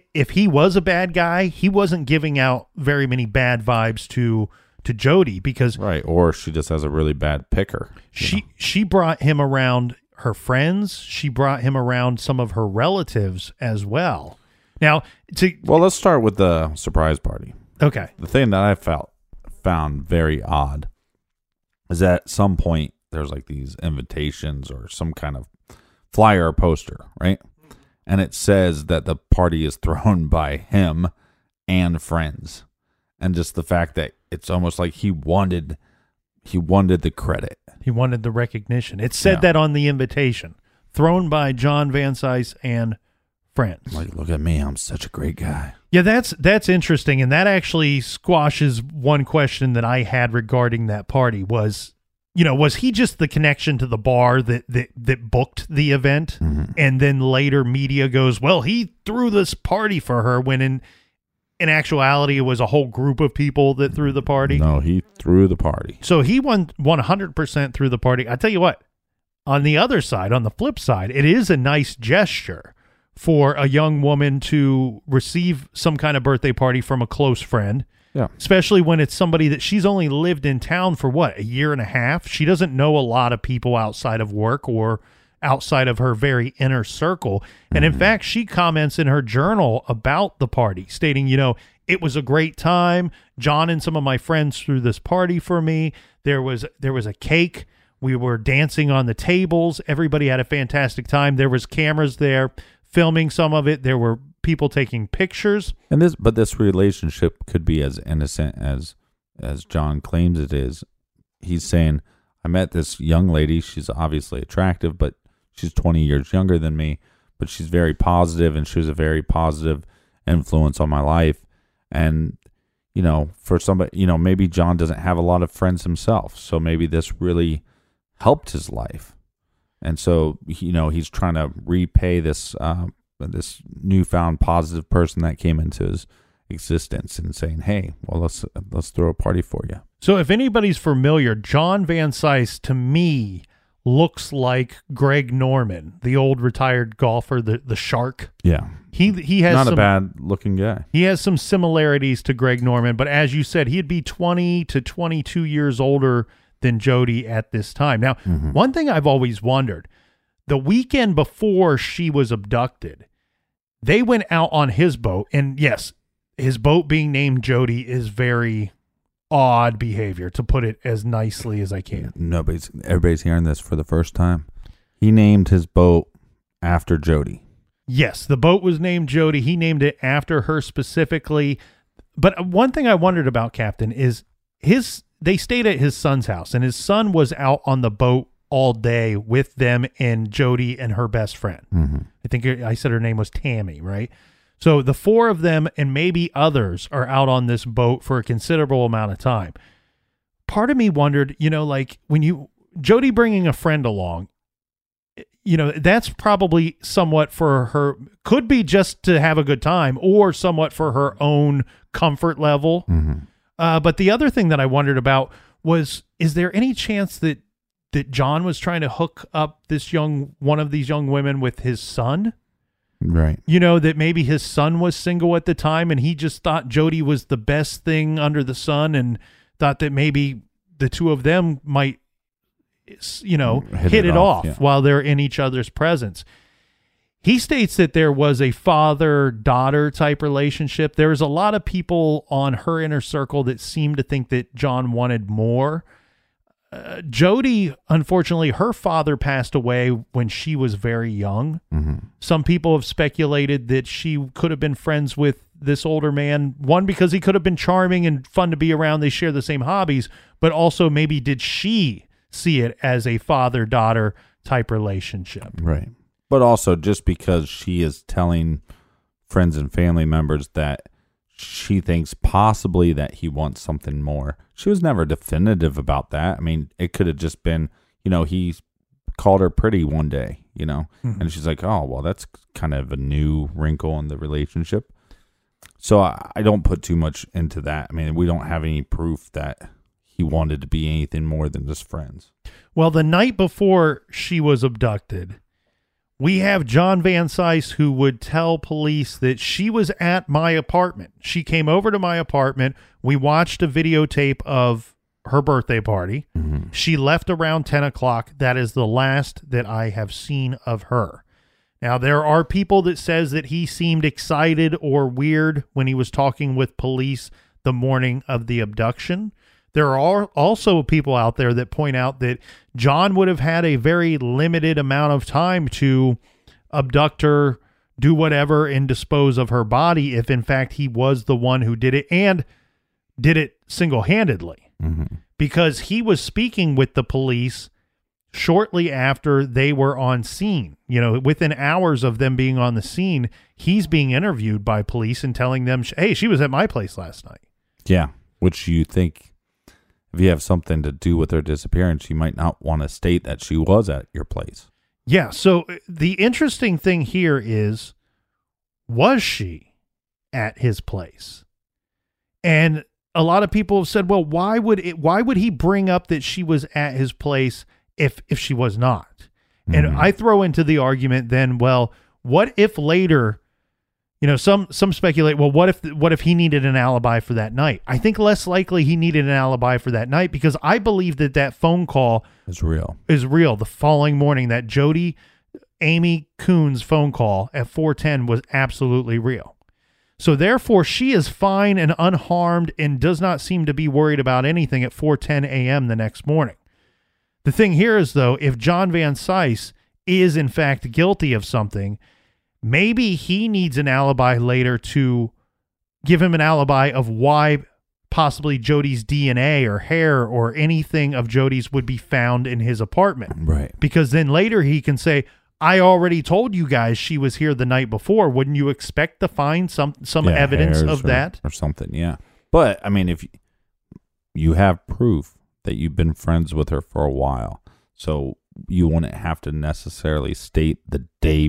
Speaker 3: a bad guy, he wasn't giving out very many bad vibes to Jody because
Speaker 4: right, or she just has a really bad picker.
Speaker 3: She brought him around her friends. She brought him around some of her relatives as well. Now,
Speaker 4: let's start with the surprise party.
Speaker 3: Okay.
Speaker 4: The thing that I found very odd is that at some point there's like these invitations or some kind of flyer or poster, right? And it says that the party is thrown by him and friends. And just the fact that it's almost like he wanted the credit.
Speaker 3: He wanted the recognition. It said that on the invitation. Thrown by John Van Cise and friends.
Speaker 4: Like, look at me, I'm such a great guy.
Speaker 3: Yeah, that's interesting. And that actually squashes one question that I had regarding that party was he just the connection to the bar that booked the event? And then later media goes, well, he threw this party for her when in actuality, it was a whole group of people that threw the party.
Speaker 4: No, he threw the party.
Speaker 3: So he won 100% through the party. I tell you what, on the other side, on the flip side, it is a nice gesture for a young woman to receive some kind of birthday party from a close friend.
Speaker 4: Yeah.
Speaker 3: Especially when it's somebody that she's only lived in town for a year and a half. She doesn't know a lot of people outside of work or outside of her very inner circle. And in fact, she comments in her journal about the party, stating, it was a great time. John and some of my friends threw this party for me. There was a cake. We were dancing on the tables. Everybody had a fantastic time. There was cameras there filming some of it. There were people taking pictures.
Speaker 4: But this relationship could be as innocent as John claims it is. He's saying, I met this young lady. She's obviously attractive, but she's 20 years younger than me, but she's very positive, and she was a very positive influence on my life. And, for somebody, maybe John doesn't have a lot of friends himself, so maybe this really helped his life. And so, he's trying to repay this newfound positive person that came into his existence and saying, hey, well, let's throw a party for you.
Speaker 3: So if anybody's familiar, John Van Cise, to me, looks like Greg Norman, the old retired golfer, the shark.
Speaker 4: Yeah.
Speaker 3: He has
Speaker 4: not a bad looking guy.
Speaker 3: He has some similarities to Greg Norman, but as you said, he'd be 20 to 22 years older than Jody at this time. Now, one thing I've always wondered, the weekend before she was abducted, they went out on his boat, and yes, his boat being named Jody is very odd behavior, to put it as nicely as I can.
Speaker 4: Everybody's hearing this for the first time. He named his boat after Jody.
Speaker 3: Yes, the boat was named Jody. He named it after her specifically. But one thing I wondered about, Captain, is they stayed at his son's house, and his son was out on the boat all day with them and Jody and her best friend. I think I said her name was Tammy, right? So the four of them and maybe others are out on this boat for a considerable amount of time. Part of me wondered, when Jody bringing a friend along, that's probably somewhat for her, could be just to have a good time or somewhat for her own comfort level. But the other thing that I wondered about was, is there any chance that John was trying to hook up one of these young women with his son?
Speaker 4: Right.
Speaker 3: That maybe his son was single at the time and he just thought Jody was the best thing under the sun and thought that maybe the two of them might, hit it off while they're in each other's presence. He states that there was a father-daughter type relationship. There was a lot of people on her inner circle that seemed to think that John wanted more. Jody, unfortunately, her father passed away when she was very young. Some people have speculated that she could have been friends with this older man. One, because he could have been charming and fun to be around. They share the same hobbies, but also maybe did she see it as a father-daughter type relationship?
Speaker 4: Right. But also just because she is telling friends and family members that she thinks possibly that he wants something more. She was never definitive about that. I mean, it could have just been, he called her pretty one day, and she's like, oh, well, that's kind of a new wrinkle in the relationship. So I don't put too much into that. I mean, we don't have any proof that he wanted to be anything more than just friends.
Speaker 3: Well, the night before she was abducted, we have John Van Cise, who would tell police that she was at my apartment. She came over to my apartment. We watched a videotape of her birthday party. She left around 10 o'clock. That is the last that I have seen of her. Now, there are people that says that he seemed excited or weird when he was talking with police the morning of the abduction. There are also people out there that point out that John would have had a very limited amount of time to abduct her, do whatever, and dispose of her body if, in fact, he was the one who did it and did it single-handedly. Because he was speaking with the police shortly after they were on scene. Within hours of them being on the scene, he's being interviewed by police and telling them, hey, she was at my place last night.
Speaker 4: Yeah, which you think, if you have something to do with her disappearance, you might not want to state that she was at your place.
Speaker 3: Yeah, so the interesting thing here is, was she at his place? And a lot of people have said, well, why would he bring up that she was at his place if she was not? And I throw into the argument then, well, what if later, some speculate, well, what if he needed an alibi for that night? I think less likely he needed an alibi for that night, because I believe that phone call
Speaker 4: is real.
Speaker 3: The following morning, that Jody Amy Coons phone call at 4:10 was absolutely real. So therefore, she is fine and unharmed and does not seem to be worried about anything at 4:10 a.m. the next morning. The thing here is, though, if John Van Cise is in fact guilty of something, maybe he needs an alibi later to give him an alibi of why possibly Jody's DNA or hair or anything of Jody's would be found in his apartment.
Speaker 4: Right.
Speaker 3: Because then later he can say, I already told you guys she was here the night before. Wouldn't you expect to find some evidence of that?
Speaker 4: Or something, yeah. But, I mean, if you have proof that you've been friends with her for a while, so you wouldn't have to necessarily state the day,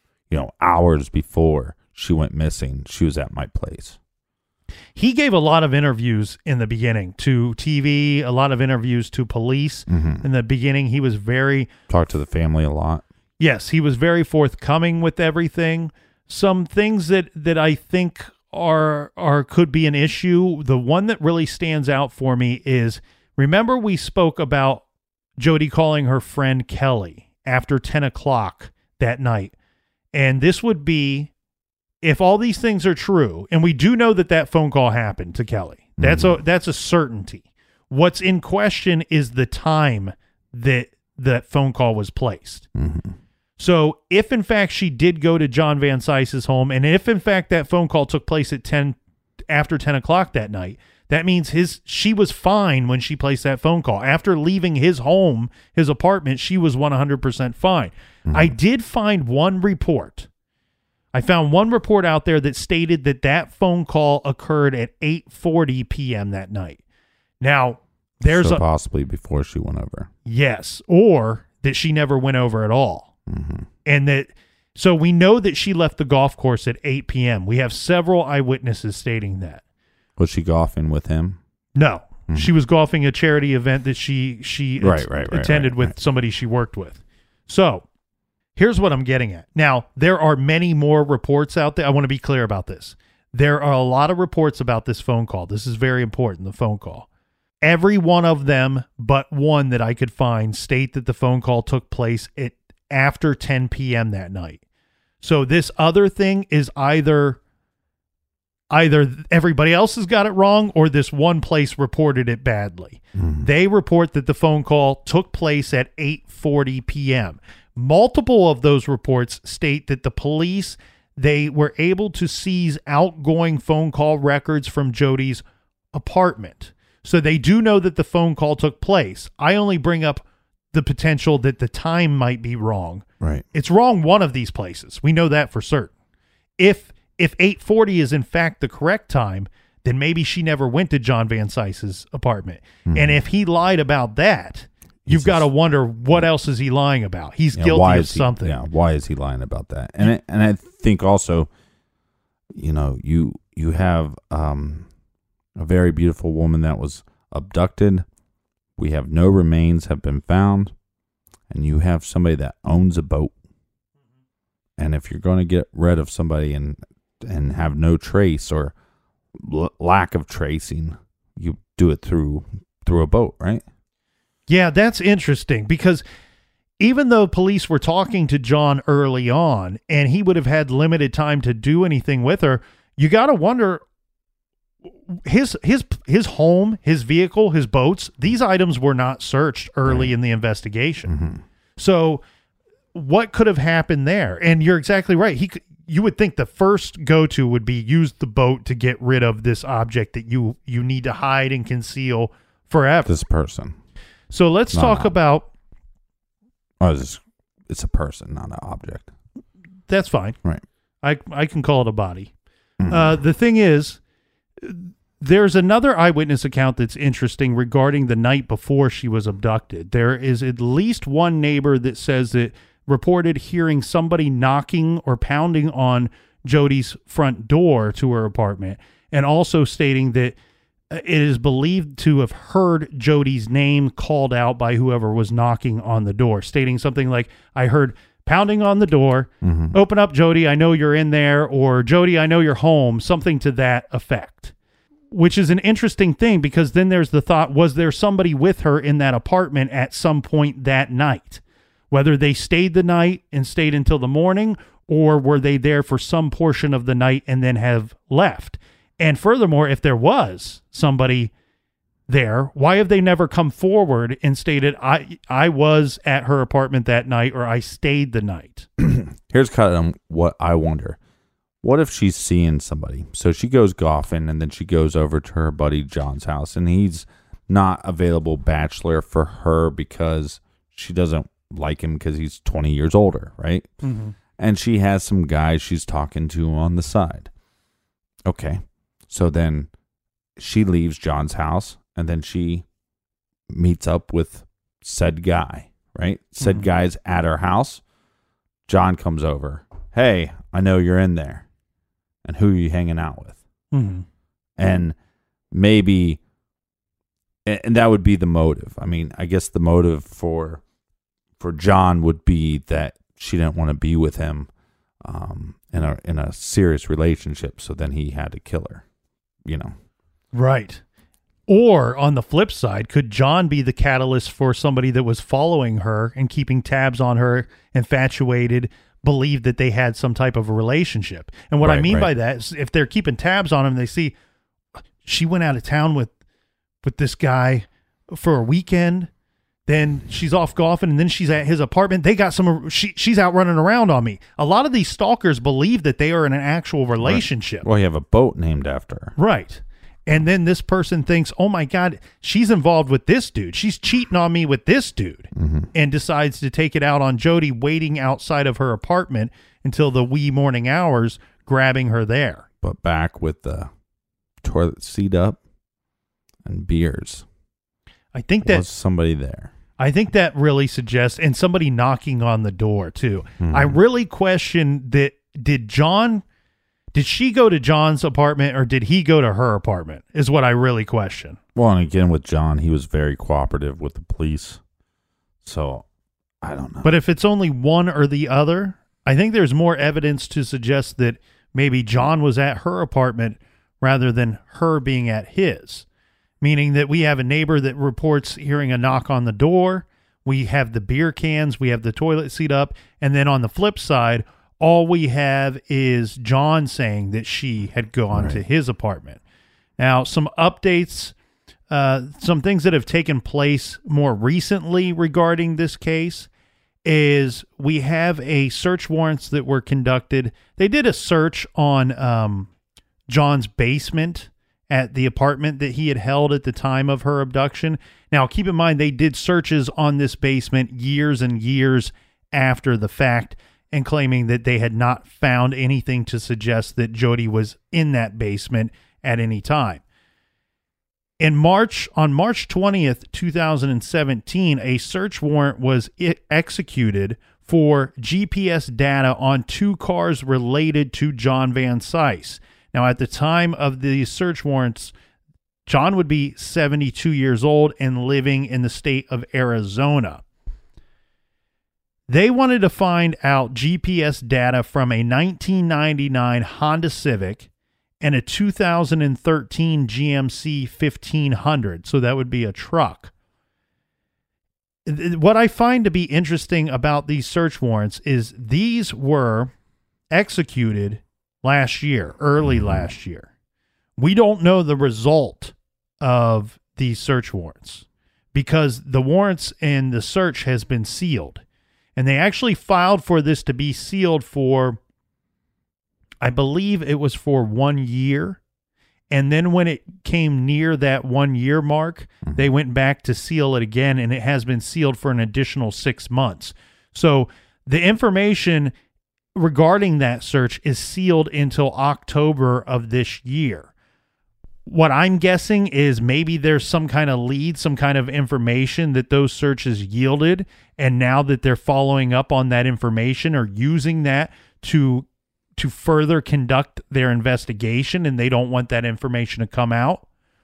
Speaker 4: hours before she went missing, she was at my place.
Speaker 3: He gave a lot of interviews in the beginning to TV, a lot of interviews to police. In the beginning, he was
Speaker 4: talked to the family a lot.
Speaker 3: Yes, he was very forthcoming with everything. Some things that I think are could be an issue. The one that really stands out for me is, remember we spoke about Jody calling her friend Kelly after 10 o'clock that night. And this would be, if all these things are true, and we do know that phone call happened to Kelly. That's a certainty. What's in question is the time that phone call was placed. So if in fact she did go to John Van Cise's home, and if in fact that phone call took place at after 10 o'clock that night, that means she was fine when she placed that phone call. After leaving his home, his apartment, she was 100% fine. I did find one report. I found one report out there that stated that phone call occurred at 8:40 p.m. that night. Now, there's
Speaker 4: possibly before she went over.
Speaker 3: Yes, or that she never went over at all. And that, so we know that she left the golf course at 8 p.m. We have several eyewitnesses stating that.
Speaker 4: Was she golfing with him?
Speaker 3: No, she was golfing a charity event that she attended with somebody she worked with. So here's what I'm getting at. Now, there are many more reports out there. I want to be clear about this. There are a lot of reports about this phone call. This is very important, the phone call. Every one of them but one that I could find state that the phone call took place at after 10 p.m. that night. So this other thing is either everybody else has got it wrong or this one place reported it badly. They report that the phone call took place at 8:40 p.m. Multiple of those reports state that the police, they were able to seize outgoing phone call records from Jody's apartment. So they do know that the phone call took place. I only bring up the potential that the time might be wrong.
Speaker 4: Right.
Speaker 3: It's wrong one of these places. We know that for certain. If 8:40 is in fact the correct time, then maybe she never went to John Van Cise's apartment. And if he lied about that, you've got to wonder what else is he lying about. He's guilty of something.
Speaker 4: Why is he lying about that? And I think also, you have a very beautiful woman that was abducted. We have no remains have been found, and you have somebody that owns a boat. And if you're going to get rid of somebody and have no trace or lack of tracing, you do it through a boat, right?
Speaker 3: Yeah, that's interesting because even though police were talking to John early on and he would have had limited time to do anything with her, you got to wonder his home, his vehicle, his boats, these items were not searched early in the investigation. So what could have happened there? And you're exactly right. You would think the first go-to would be use the boat to get rid of this object that you need to hide and conceal forever.
Speaker 4: This person.
Speaker 3: So let's talk about...
Speaker 4: Oh, it's a person, not an object.
Speaker 3: That's fine.
Speaker 4: Right.
Speaker 3: I can call it a body. The thing is, there's another eyewitness account that's interesting regarding the night before she was abducted. There is at least one neighbor that says that reported hearing somebody knocking or pounding on Jody's front door to her apartment, and also stating that it is believed to have heard Jody's name called out by whoever was knocking on the door, stating something like, I heard pounding on the door, open up, Jody, I know you're in there, or Jody, I know you're home, something to that effect. Which is an interesting thing because then there's the thought, was there somebody with her in that apartment at some point that night? Whether they stayed the night and stayed until the morning, or were they there for some portion of the night and then have left? And furthermore, if there was somebody there, why have they never come forward and stated, I was at her apartment that night, or I stayed the night?
Speaker 4: Here's kind of what I wonder. What if she's seeing somebody? So she goes golfing and then she goes over to her buddy John's house, and he's not available bachelor for her because she doesn't like him because he's 20 years older, right? And she has some guys she's talking to on the side. Okay. So then she leaves John's house and then she meets up with said guy, right? Said guy's at her house. John comes over. Hey, I know you're in there. And who are you hanging out with? And maybe, and that would be the motive. I mean, I guess the motive for John would be that she didn't want to be with him in a serious relationship. So then he had to kill her, Right. Or
Speaker 3: on the flip side, could John be the catalyst for somebody that was following her and keeping tabs on her, infatuated, believed that they had some type of a relationship? And what I mean by that is if they're keeping tabs on him, they see she went out of town with this guy for a weekend, then she's off golfing, and then she's at his apartment. They got she's out running around on me. A lot of these stalkers believe that they are in an actual relationship.
Speaker 4: Well, you have a boat named after her.
Speaker 3: Right. And then this person thinks, oh my God, she's involved with this dude. She's cheating on me with this dude. And decides to take it out on Jody, waiting outside of her apartment until the wee morning hours, grabbing her there.
Speaker 4: But back with the toilet seat up and beers.
Speaker 3: I think that
Speaker 4: was somebody there.
Speaker 3: I think that really suggests, and somebody knocking on the door too. I really question that. Did she go to John's apartment or did he go to her apartment is what I really question.
Speaker 4: Well, and again, with John, he was very cooperative with the police. So I don't know.
Speaker 3: But if it's only one or the other, I think there's more evidence to suggest that maybe John was at her apartment rather than her being at his. Meaning that we have a neighbor that reports hearing a knock on the door. We have the beer cans. We have the toilet seat up. And then on the flip side, all we have is John saying that she had gone to his apartment. Now, some updates, some things that have taken place more recently regarding this case is we have a search warrants that were conducted. They did a search on John's basement at the apartment that he had held at the time of her abduction. Now, keep in mind, they did searches on this basement years and years after the fact, and claiming that they had not found anything to suggest that Jodi was in that basement at any time. On March 20th, 2017, a search warrant was executed for GPS data on 2 cars related to John Van Cise. Now, at the time of the search warrants, John would be 72 years old and living in the state of Arizona. They wanted to find out GPS data from a 1999 Honda Civic and a 2013 GMC 1500. So that would be a truck. What I find to be interesting about these search warrants is these were executed last year, early last year. We don't know the result of these search warrants because the warrants and the search has been sealed. And they actually filed for this to be sealed for, I believe it was for 1 year. And then when it came near that 1 year mark, they went back to seal it again, and it has been sealed for an additional 6 months. So the information regarding that search is sealed until October of this year. What I'm guessing is maybe there's some kind of lead, some kind of information that those searches yielded, and now that they're following up on that information or using that to further conduct their investigation, and they don't want that information to come out,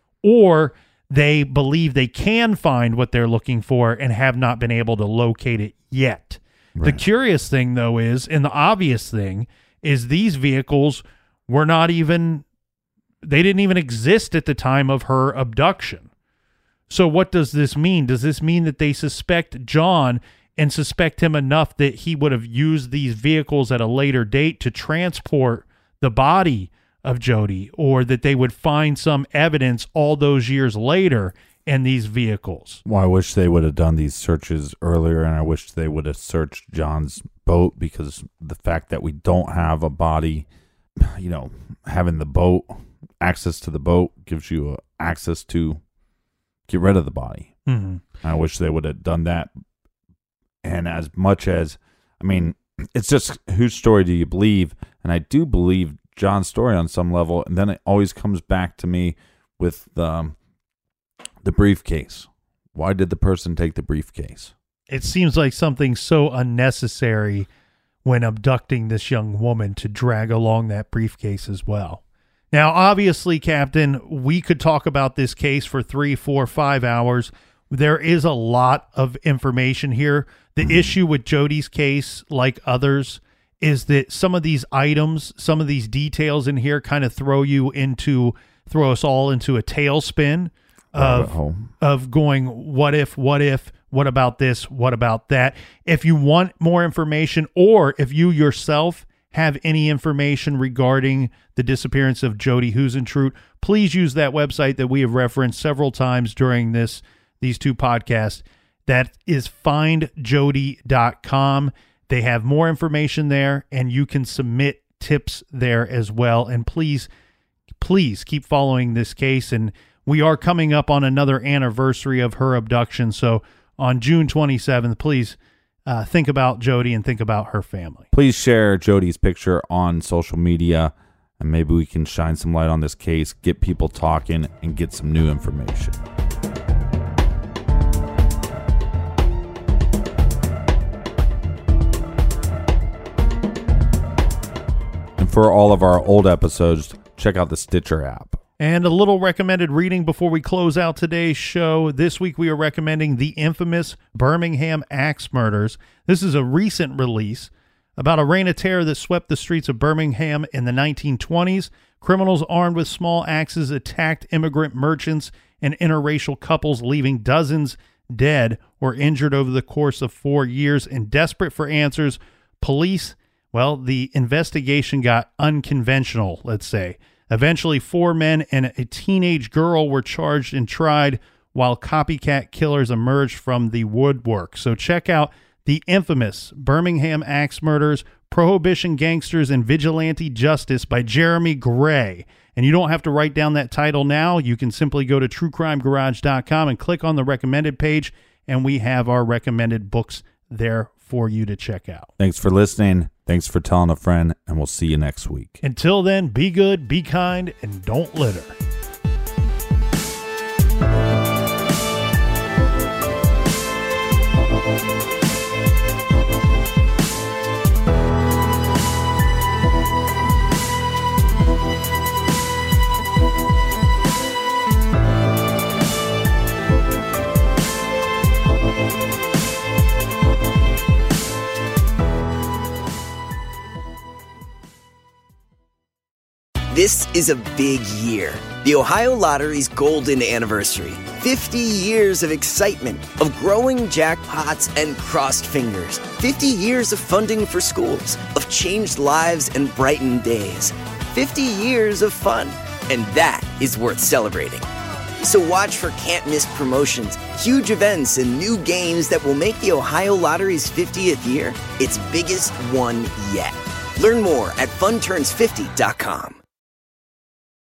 Speaker 3: or they believe they can find what they're looking for and have not been able to locate it yet. Right. The curious thing, though, is, and the obvious thing, is these vehicles were not even... They didn't even exist at the time of her abduction. So what does this mean? Does this mean that they suspect John and suspect him enough that he would have used these vehicles at a later date to transport the body of Jodi, or that they would find some evidence all those years later in these vehicles? Well,
Speaker 4: I wish they would have done these searches earlier, and I wish they would have searched John's boat, because the fact that we don't have a body, having the boat... access to the boat gives you access to get rid of the body. Mm-hmm. I wish they would have done that. And as much as, it's just, whose story do you believe? And I do believe John's story on some level. And then it always comes back to me with the briefcase. Why did the person take the briefcase?
Speaker 3: It seems like something so unnecessary when abducting this young woman to drag along that briefcase as well. Now, obviously, Captain, we could talk about this case for 3, 4, 5 hours. There is a lot of information here. The issue with Jodi's case, like others, is that some of these items, some of these details in here kind of throw us all into a tailspin of going, what if, what about this, what about that? If you want more information, or if you yourself have any information regarding the disappearance of Jodi Huisentruit, please use that website that we have referenced several times during these 2 podcasts. That is findjodi.com. They have more information there, and you can submit tips there as well. And please keep following this case. And we are coming up on another anniversary of her abduction. So on June 27th, please think about Jodi and think about her family.
Speaker 4: Please share Jodi's picture on social media, and maybe we can shine some light on this case, get people talking, and get some new information. for all of our old episodes, check out the Stitcher app.
Speaker 3: And a little recommended reading before we close out today's show. This week we are recommending The Infamous Birmingham Axe Murders. This is a recent release about a reign of terror that swept the streets of Birmingham in the 1920s. Criminals armed with small axes attacked immigrant merchants and interracial couples, leaving dozens dead or injured over the course of 4 years. And desperate for answers, police, well, the investigation got unconventional, let's say. Eventually, 4 men and a teenage girl were charged and tried, while copycat killers emerged from the woodwork. So check out The Infamous Birmingham Axe Murders, Prohibition Gangsters and Vigilante Justice by Jeremy Gray. And you don't have to write down that title now. You can simply go to truecrimegarage.com and click on the recommended page, and we have our recommended books there for you to check out.
Speaker 4: Thanks for listening. Thanks for telling a friend, and we'll see you next week.
Speaker 3: Until then, be good, be kind, and don't litter.
Speaker 1: This is a big year. The Ohio Lottery's golden anniversary. 50 years of excitement, of growing jackpots and crossed fingers. 50 years of funding for schools, of changed lives and brightened days. 50 years of fun, and that is worth celebrating. So watch for can't-miss promotions, huge events, and new games that will make the Ohio Lottery's 50th year its biggest one yet. Learn more at funturns50.com.